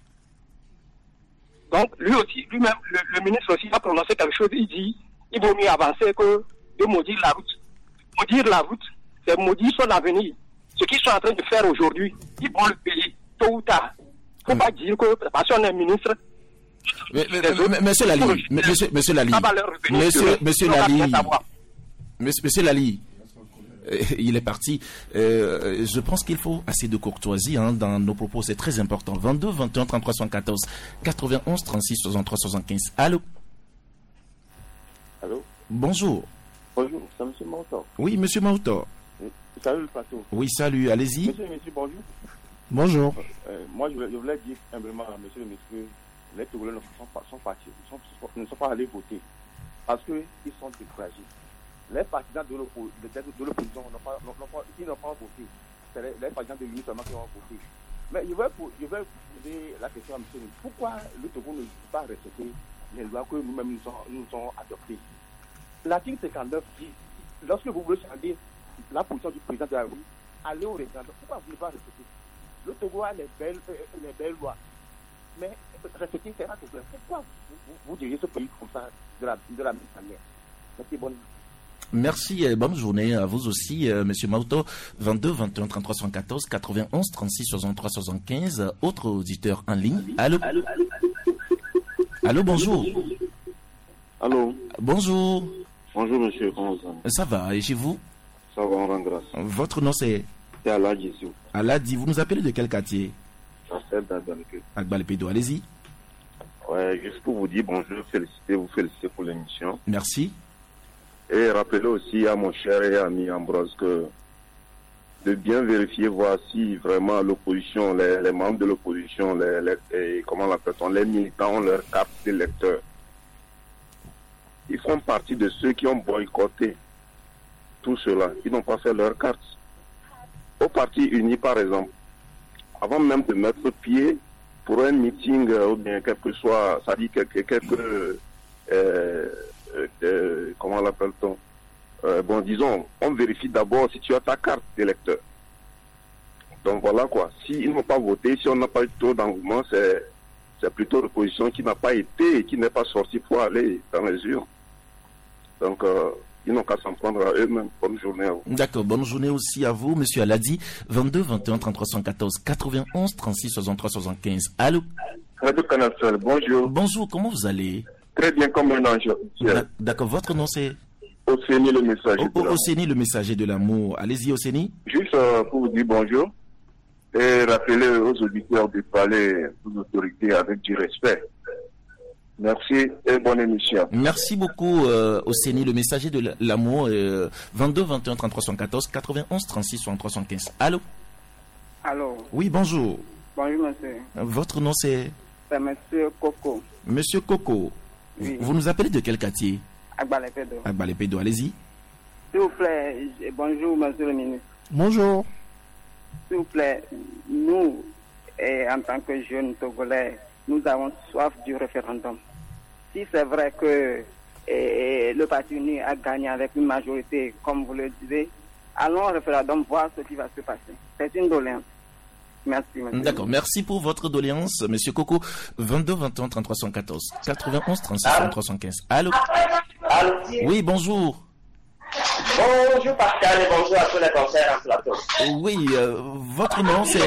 Donc, lui aussi, lui-même, le, le ministre aussi a prononcé quelque chose. Il dit, il vaut mieux avancer que de maudire la route. Maudire la route, c'est maudire son avenir. Ce qu'ils sont en train de faire aujourd'hui, ils vont le payer, tôt ou tard. Il ne faut pas dire que, parce qu'on est ministre. Mais, mais, mais, monsieur Lali, monsieur, monsieur Lali, monsieur, monsieur Lali, monsieur, monsieur Lali, euh, il est parti. Euh, je pense qu'il faut assez de courtoisie hein, dans nos propos, c'est très important. vingt-deux, vingt et un, trente-trois, soixante-quatorze, quatre-vingt-onze, trente-six, soixante-trois, soixante-quinze. Allô? Allô? Bonjour. Bonjour, c'est M. Mautor. Oui, monsieur Mautor. Salut le plateau. Oui, salut, allez-y. Monsieur le monsieur, bonjour. Bonjour. Euh, moi, je voulais, je voulais dire humblement à monsieur le monsieur, les Togolais ne sont pas, sont partis, sont, sont, ne sont pas allés voter parce qu'ils sont découragés. Les partisans de l'opposition n'ont pas, n'ont pas, ils n'ont pas voté. C'est les, les partisans de l'Union seulement qui ont voté. Mais je vais, je vais poser la question à monsieur, pourquoi le Togo ne veut pas respecter les lois que nous-mêmes nous avons nous ont adoptées? L'article cinquante-neuf dit, lorsque vous voulez changer la position du président de la République, allez au référendum. Pourquoi vous ne voulez pas respecter? Le Togo a les belles, euh, les belles lois. Mais respecter, c'est un problème. Pourquoi vous, vous, vous dirigez ce pays comme ça, de la, de la même manière? Merci, bonne. Merci et bonne journée à vous aussi, euh, monsieur Mauto. vingt-deux, vingt et un, trente-trois, soixante-quatorze, quatre-vingt-onze, trente-six, soixante-trois, soixante-quinze. Autre auditeur en ligne. Allô? Allô, Allô bonjour. Allô. Bonjour. Bonjour, monsieur. Comment ça va? Ça va, et chez vous? Ça va, on rend grâce. Votre nom c'est? C'est Aladi. Aladi, vous nous appelez de quel quartier? Agbalépédo. Agbalépédo, allez-y. Ouais, juste pour vous dire bonjour, féliciter, vous féliciter pour l'émission. Merci. Et rappeler aussi à mon cher et ami Ambroise que de bien vérifier, voir si vraiment l'opposition, les, les membres de l'opposition, les, les, et, comment l'appelle-t-on, les militants ont leur carte d'électeur. Ils font partie de ceux qui ont boycotté tout cela. Ils n'ont pas fait leur carte. Au Parti uni, par exemple, avant même de mettre pied pour un meeting euh, ou bien quel que soit, ça dit quelque, quelque euh, euh, euh, comment l'appelle-t-on euh, bon, disons, on vérifie d'abord si tu as ta carte d'électeur. Donc voilà quoi. S'ils n'ont pas voté, si on n'a pas eu trop d'engouement, c'est, c'est plutôt l'opposition qui n'a pas été et qui n'est pas sortie pour aller dans les urnes. Donc, euh, ils n'ont qu'à s'en prendre à eux-mêmes. Bonne journée à vous. D'accord, bonne journée aussi à vous, monsieur Aladi. vingt-deux, vingt et un, trente-trois, soixante-quatorze, quatre-vingt-onze, trente-six, soixante-trois, soixante-quinze. Allô? Radio Canal Sol, bonjour. Bonjour, comment vous allez? Très bien, comme un ange. D'accord, votre nom c'est? Océnie, le messager. O- Océnie, le messager de l'amour. Allez-y, Océnie. Juste euh, pour vous dire bonjour et rappeler aux auditeurs de parler aux autorités avec du respect. Merci et bonne émission. Merci beaucoup, euh, Océnie, le messager de l'amour. Euh, vingt-deux, vingt et un, trente-trois, soixante-quatorze, quatre-vingt-onze, trente-six, soixante-trois, soixante-quinze. Allô? Allô? Oui, bonjour. Bonjour, monsieur. Votre nom c'est? C'est monsieur Coco. Monsieur Coco. Oui. Vous nous appelez de quel quartier? Agbalépédo. Agbalépédo, allez-y. S'il vous plaît, bonjour, monsieur le ministre. Bonjour. S'il vous plaît, nous, et en tant que jeunes Togolais, nous avons soif du référendum. Si c'est vrai que et, le Parti uni a gagné avec une majorité, comme vous le disiez, allons au référendum voir ce qui va se passer. C'est une doléance. Merci, monsieur. D'accord, merci pour votre doléance, monsieur Coco. vingt-deux, vingt et un, trente-trois, soixante-quatorze, quatre-vingt-onze, trente-six, soixante-trois, soixante-quinze. Allô? Allô? Oui, bonjour. Bonjour Pascal et bonjour à tous les conseillers en plateau. Oui, euh, votre nom c'est...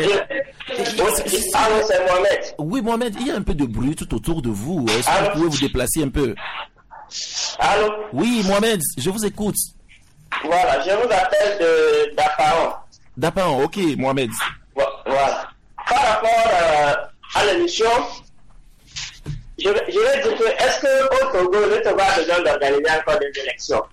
Allô, c'est Mohamed. Oui, Mohamed, il y a un peu de bruit tout autour de vous. Est-ce que vous pouvez vous déplacer un peu? Allô? Oui, Mohamed, je vous écoute. Voilà, je vous appelle de d'Apaon. D'Apaon, ok, Mohamed. Voilà. Par rapport euh, à l'émission, je, je vais dire que est-ce qu'au Togo, le Togo a besoin d'organiser encore des élections?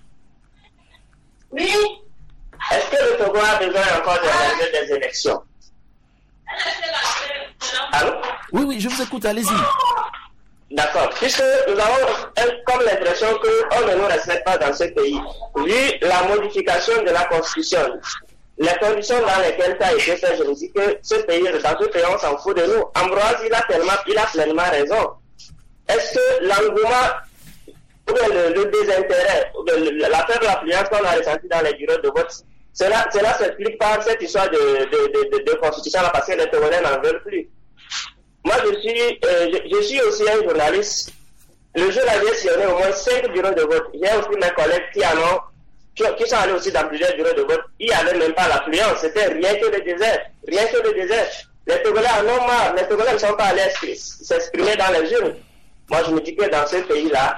Oui. Est-ce que le Togo a besoin encore d'organiser des élections? Allô? Oui, oui, je vous écoute, allez-y. D'accord. Puisque nous avons un, comme l'impression qu'on ne nous respecte pas dans ce pays, vu la modification de la Constitution, les conditions dans lesquelles ça a été fait, je vous dis que ce pays, dans ce pays, on s'en fout de nous. Ambroise, il a tellement, il a pleinement raison. Est-ce que l'engouement, ou le, le désintérêt, le, la faible affluence qu'on a ressentie dans les bureaux de vote, cela, cela s'explique par cette histoire de, de, de, de, de constitution là, parce que les Togolais n'en veulent plus. Moi, je suis, euh, je, je suis aussi un journaliste. Le jour là, j'ai sillonné au moins cinq bureaux de vote. J'ai aussi mes collègues qui en ont, qui, qui sont allés aussi dans plusieurs bureaux de vote. Il n'y avait même pas l'affluence. C'était rien que le désert. Rien que le désert. Les Togolais en ont marre. Les Togolais ne sont pas allés s'exprimer dans les urnes. Moi, je me dis que dans ce pays-là,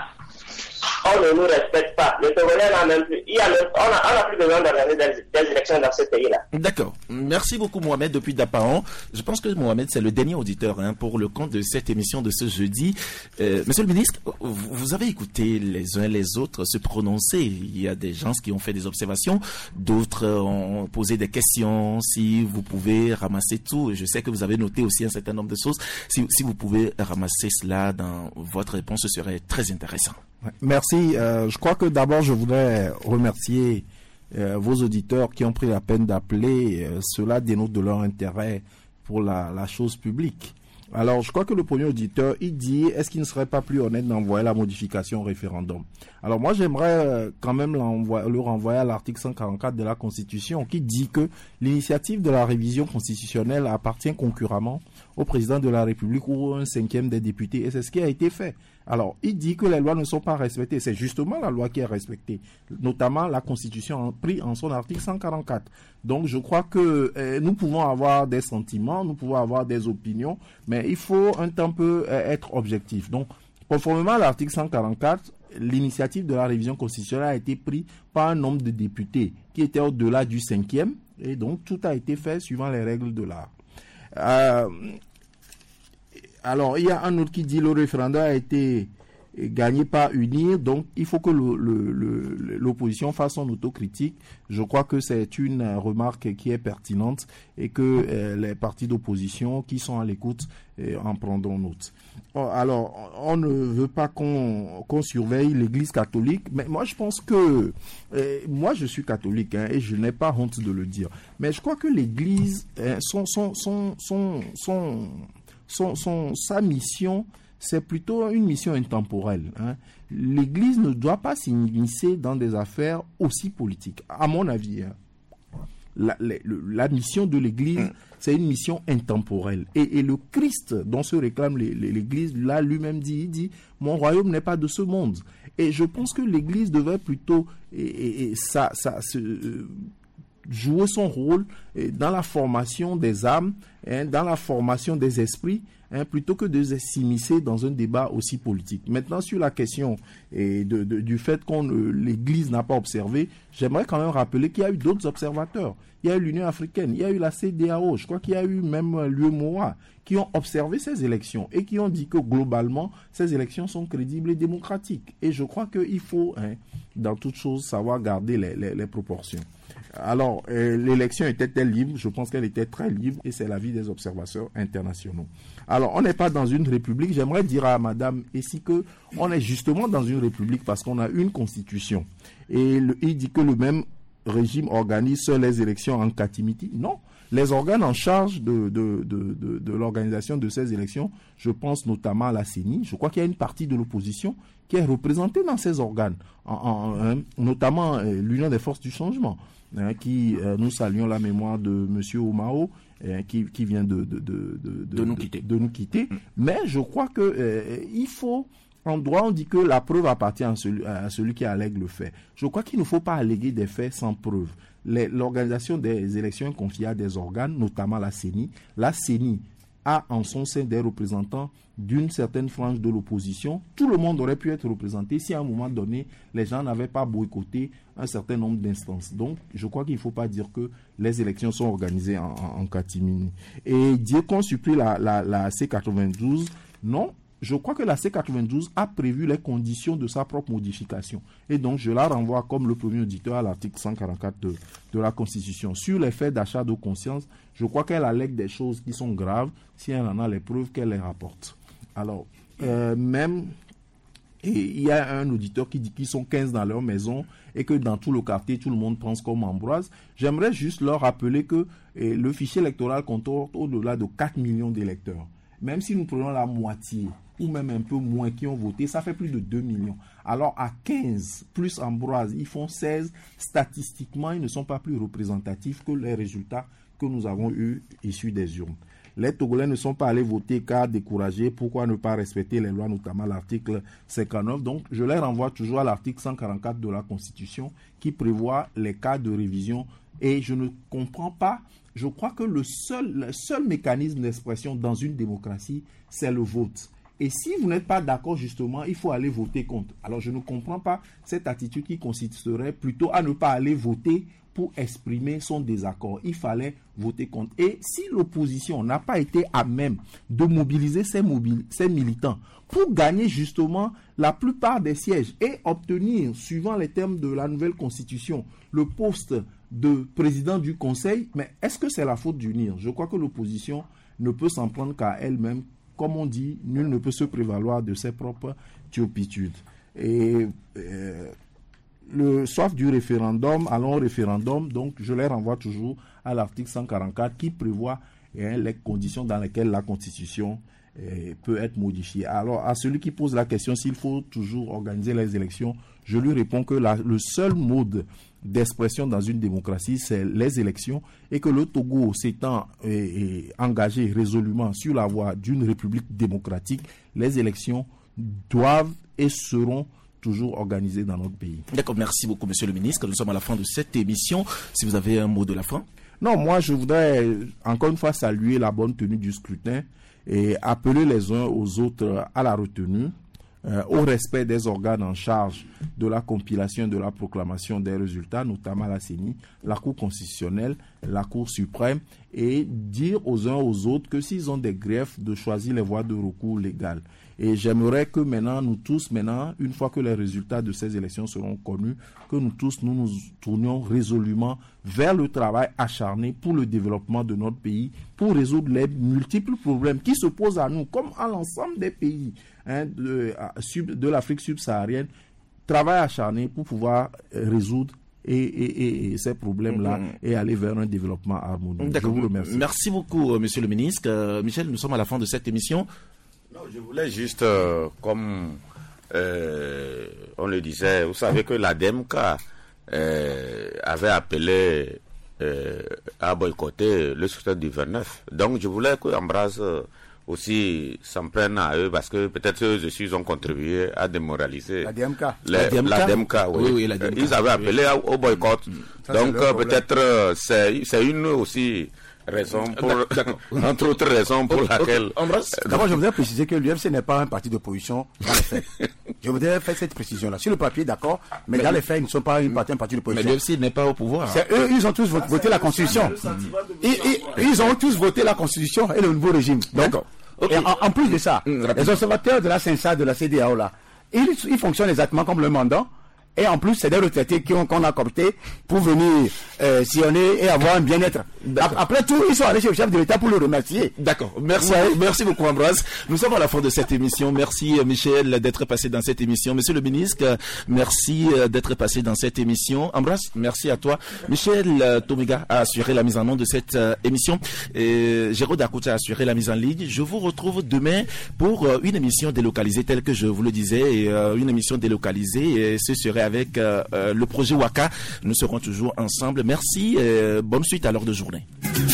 on ne nous respecte pas. Les Togolais n'ont même plus. Il y a même, on n'a plus besoin d'organiser des, des élections dans ce pays-là. D'accord. Merci beaucoup, Mohamed, depuis Dapaon. Je pense que Mohamed, c'est le dernier auditeur hein, pour le compte de cette émission de ce jeudi. Euh, Monsieur le ministre, vous avez écouté les uns les autres se prononcer. Il y a des gens qui ont fait des observations, d'autres ont posé des questions. Si vous pouvez ramasser tout, je sais que vous avez noté aussi un certain nombre de choses. Si, si vous pouvez ramasser cela dans votre réponse, ce serait très intéressant. Merci. Euh, je crois que d'abord, je voudrais remercier euh, vos auditeurs qui ont pris la peine d'appeler. Euh, cela dénote de leur intérêt pour la, la chose publique. Alors, je crois que le premier auditeur, il dit, est-ce qu'il ne serait pas plus honnête d'envoyer la modification au référendum? Alors, moi, j'aimerais euh, quand même le renvoyer à l'article cent quarante-quatre de la Constitution qui dit que l'initiative de la révision constitutionnelle appartient concurremment au président de la République ou un cinquième des députés. Et c'est ce qui a été fait. Alors, il dit que les lois ne sont pas respectées. C'est justement la loi qui est respectée, notamment la Constitution pris en son article cent quarante-quatre. Donc, je crois que euh, nous pouvons avoir des sentiments, nous pouvons avoir des opinions, mais il faut un temps peu euh, être objectif. Donc, conformément à l'article cent quarante-quatre, l'initiative de la révision constitutionnelle a été prise par un nombre de députés qui était au-delà du cinquième, et donc tout a été fait suivant les règles de l'art. Euh, alors, il y a un autre qui dit le référendum a été gagné par unir, donc il faut que le, le, le, l'opposition fasse son autocritique. Je crois que c'est une remarque qui est pertinente et que euh, les partis d'opposition qui sont à l'écoute euh, en prendront note. Alors, on ne veut pas qu'on, qu'on surveille l'Église catholique, mais moi je pense que, euh, moi je suis catholique hein, et je n'ai pas honte de le dire, mais je crois que l'Église, euh, son, son, son, son, son, son, son, sa mission, c'est plutôt une mission intemporelle. Hein. L'Église ne doit pas s'immiscer dans des affaires aussi politiques, à mon avis. Hein. La, la, la mission de l'Église, mmh. c'est une mission intemporelle. Et, et le Christ, dont se réclame l'Église, là lui-même dit, il dit, mon royaume n'est pas de ce monde. Et je pense que l'Église devait plutôt, et, et, et ça, ça, se, euh, jouer son rôle dans la formation des âmes, hein, dans la formation des esprits, hein, plutôt que de s'immiscer dans un débat aussi politique. Maintenant, sur la question et de, de, du fait qu'on l'Église n'a pas observé, j'aimerais quand même rappeler qu'il y a eu d'autres observateurs. Il y a eu l'Union africaine, il y a eu la C D A O, je crois qu'il y a eu même l'U E M O A, qui ont observé ces élections et qui ont dit que globalement, ces élections sont crédibles et démocratiques. Et je crois qu'il faut, hein, dans toute chose, savoir garder les, les, les proportions. Alors, euh, l'élection était-elle libre? Je pense qu'elle était très libre et c'est l'avis des observateurs internationaux. Alors, on n'est pas dans une république. J'aimerais dire à madame ici que on est justement dans une république parce qu'on a une constitution. Et le, il dit que le même régime organise seules les élections en catimini. Non. Les organes en charge de, de, de, de, de l'organisation de ces élections, je pense notamment à la C E N I. Je crois qu'il y a une partie de l'opposition qui est représentée dans ces organes, en, en, hein, notamment euh, l'Union des forces du changement, hein, qui, euh, nous saluons la mémoire de M. Omao, hein, qui, qui vient de, de, de, de, de, de nous quitter. De, de nous quitter. Mmh. Mais je crois que euh, il faut... En droit, on dit que la preuve appartient à celui, à celui qui allègue le fait. Je crois qu'il ne faut pas alléguer des faits sans preuve. Les, l'organisation des élections est confiée à des organes, notamment la C E N I. La C E N I a en son sein des représentants d'une certaine frange de l'opposition. Tout le monde aurait pu être représenté si à un moment donné, les gens n'avaient pas boycotté un certain nombre d'instances. Donc, je crois qu'il ne faut pas dire que les élections sont organisées en, en, en catimini. Et dire qu'on supprime la, la, la C quatre-vingt-douze, non. Je crois que la C quatre-vingt-douze a prévu les conditions de sa propre modification. Et donc, je la renvoie comme le premier auditeur à l'article cent quarante-quatre de, de la Constitution. Sur les faits d'achat de conscience, je crois qu'elle allègue des choses qui sont graves si elle en a les preuves qu'elle les rapporte. Alors, euh, même, et il y a un auditeur qui dit qu'ils sont quinze dans leur maison et que dans tout le quartier, tout le monde pense comme Ambroise. J'aimerais juste leur rappeler que eh, le fichier électoral comporte au-delà de quatre millions d'électeurs. Même si nous prenons la moitié, ou même un peu moins qui ont voté, ça fait plus de deux millions. Alors à quinze plus Ambroise, ils font seize. Statistiquement, ils ne sont pas plus représentatifs que les résultats que nous avons eus issus des urnes. Les Togolais ne sont pas allés voter car découragés. Pourquoi ne pas respecter les lois, notamment l'article cinquante-neuf? Donc, je les renvoie toujours à l'article cent quarante-quatre de la Constitution qui prévoit les cas de révision. Et je ne comprends pas, je crois que le seul, le seul mécanisme d'expression dans une démocratie, c'est le vote. Et si vous n'êtes pas d'accord, justement, il faut aller voter contre. Alors, je ne comprends pas cette attitude qui consisterait plutôt à ne pas aller voter pour exprimer son désaccord. Il fallait voter contre. Et si l'opposition n'a pas été à même de mobiliser ses, mobil- ses militants pour gagner justement la plupart des sièges et obtenir, suivant les termes de la nouvelle constitution, le poste de président du Conseil, mais est-ce que c'est la faute d'unir? Je crois que l'opposition ne peut s'en prendre qu'à elle-même. Comme on dit, nul ne peut se prévaloir de ses propres turpitudes. Et euh, le soif du référendum, allons au référendum, donc je les renvoie toujours à l'article cent quarante-quatre qui prévoit hein, les conditions dans lesquelles la Constitution euh, peut être modifiée. Alors, à celui qui pose la question s'il faut toujours organiser les élections, je lui réponds que la, le seul mode d'expression dans une démocratie, c'est les élections, et que le Togo s'étant euh, engagé résolument sur la voie d'une république démocratique, les élections doivent et seront toujours organisées dans notre pays. D'accord, merci beaucoup monsieur le ministre. Nous sommes à la fin de cette émission. Si vous avez un mot de la fin. Non, moi je voudrais encore une fois saluer la bonne tenue du scrutin et appeler les uns aux autres à la retenue, Euh, au respect des organes en charge de la compilation et de la proclamation des résultats, notamment la C E N I, la Cour constitutionnelle, la Cour suprême, et dire aux uns aux autres que s'ils ont des griefs, de choisir les voies de recours légales. Et j'aimerais que maintenant, nous tous, maintenant, une fois que les résultats de ces élections seront connus, que nous tous, nous nous tournions résolument vers le travail acharné pour le développement de notre pays, pour résoudre les multiples problèmes qui se posent à nous, comme à l'ensemble des pays hein, de, de l'Afrique subsaharienne. Travail acharné pour pouvoir résoudre et, et, et, et ces problèmes-là mmh. et aller vers un développement harmonieux. D'accord. Je vous remercie. Merci beaucoup, monsieur le ministre. Euh, Michel, nous sommes à la fin de cette émission. Non, je voulais juste, euh, comme euh, on le disait, vous savez que l'A D E M K euh, avait appelé euh, à boycotter le scrutin du vingt-neuf. Donc, je voulais que Ambroise euh, aussi s'en prenne à eux, parce que peut-être eux aussi ils ont contribué à démoraliser l'A D E M K. l'A D E M K, oui. Oui, oui, l'A D E M K. Ils avaient appelé oui. au boycott. Ça, donc, euh, peut-être euh, c'est, c'est une aussi raison pour, entre autres raisons pour laquelle. D'abord, je voudrais préciser que l'U F C n'est pas un parti d'opposition dans les faits. Je voudrais faire cette précision-là. Sur le papier, d'accord, mais, mais dans les faits, ils ne sont pas une partie, un parti d'opposition. Mais l'U F C n'est pas au pouvoir. C'est eux, ils ont tous voté, voté la Constitution. Ils, ils, ils ont tous voté la Constitution et le nouveau régime. Donc, d'accord. Okay. Et en, en plus de ça, mmh, les observateurs de la C E N S A, de la C E D A O, là, ils, ils fonctionnent exactement comme le mandat. Et en plus, c'est des retraités qui ont, qu'on a cooptés pour venir euh, sillonner et avoir un bien-être. Après tout, ils sont allés chez le chef de l'État pour le remercier. D'accord. Merci, ouais. merci beaucoup, Ambroise. Nous sommes à la fin de cette émission. Merci, Michel, d'être passé dans cette émission. Monsieur le ministre, merci d'être passé dans cette émission. Ambroise, merci à toi. Michel Tomiga a assuré la mise en onde de cette euh, émission. Et Géraud Dakouta a assuré la mise en ligne. Je vous retrouve demain pour euh, une émission délocalisée, telle que je vous le disais, et, euh, une émission délocalisée. Et ce serait avec euh, euh, le projet Waka. Nous serons toujours ensemble. Merci et bonne suite à l'heure de journée.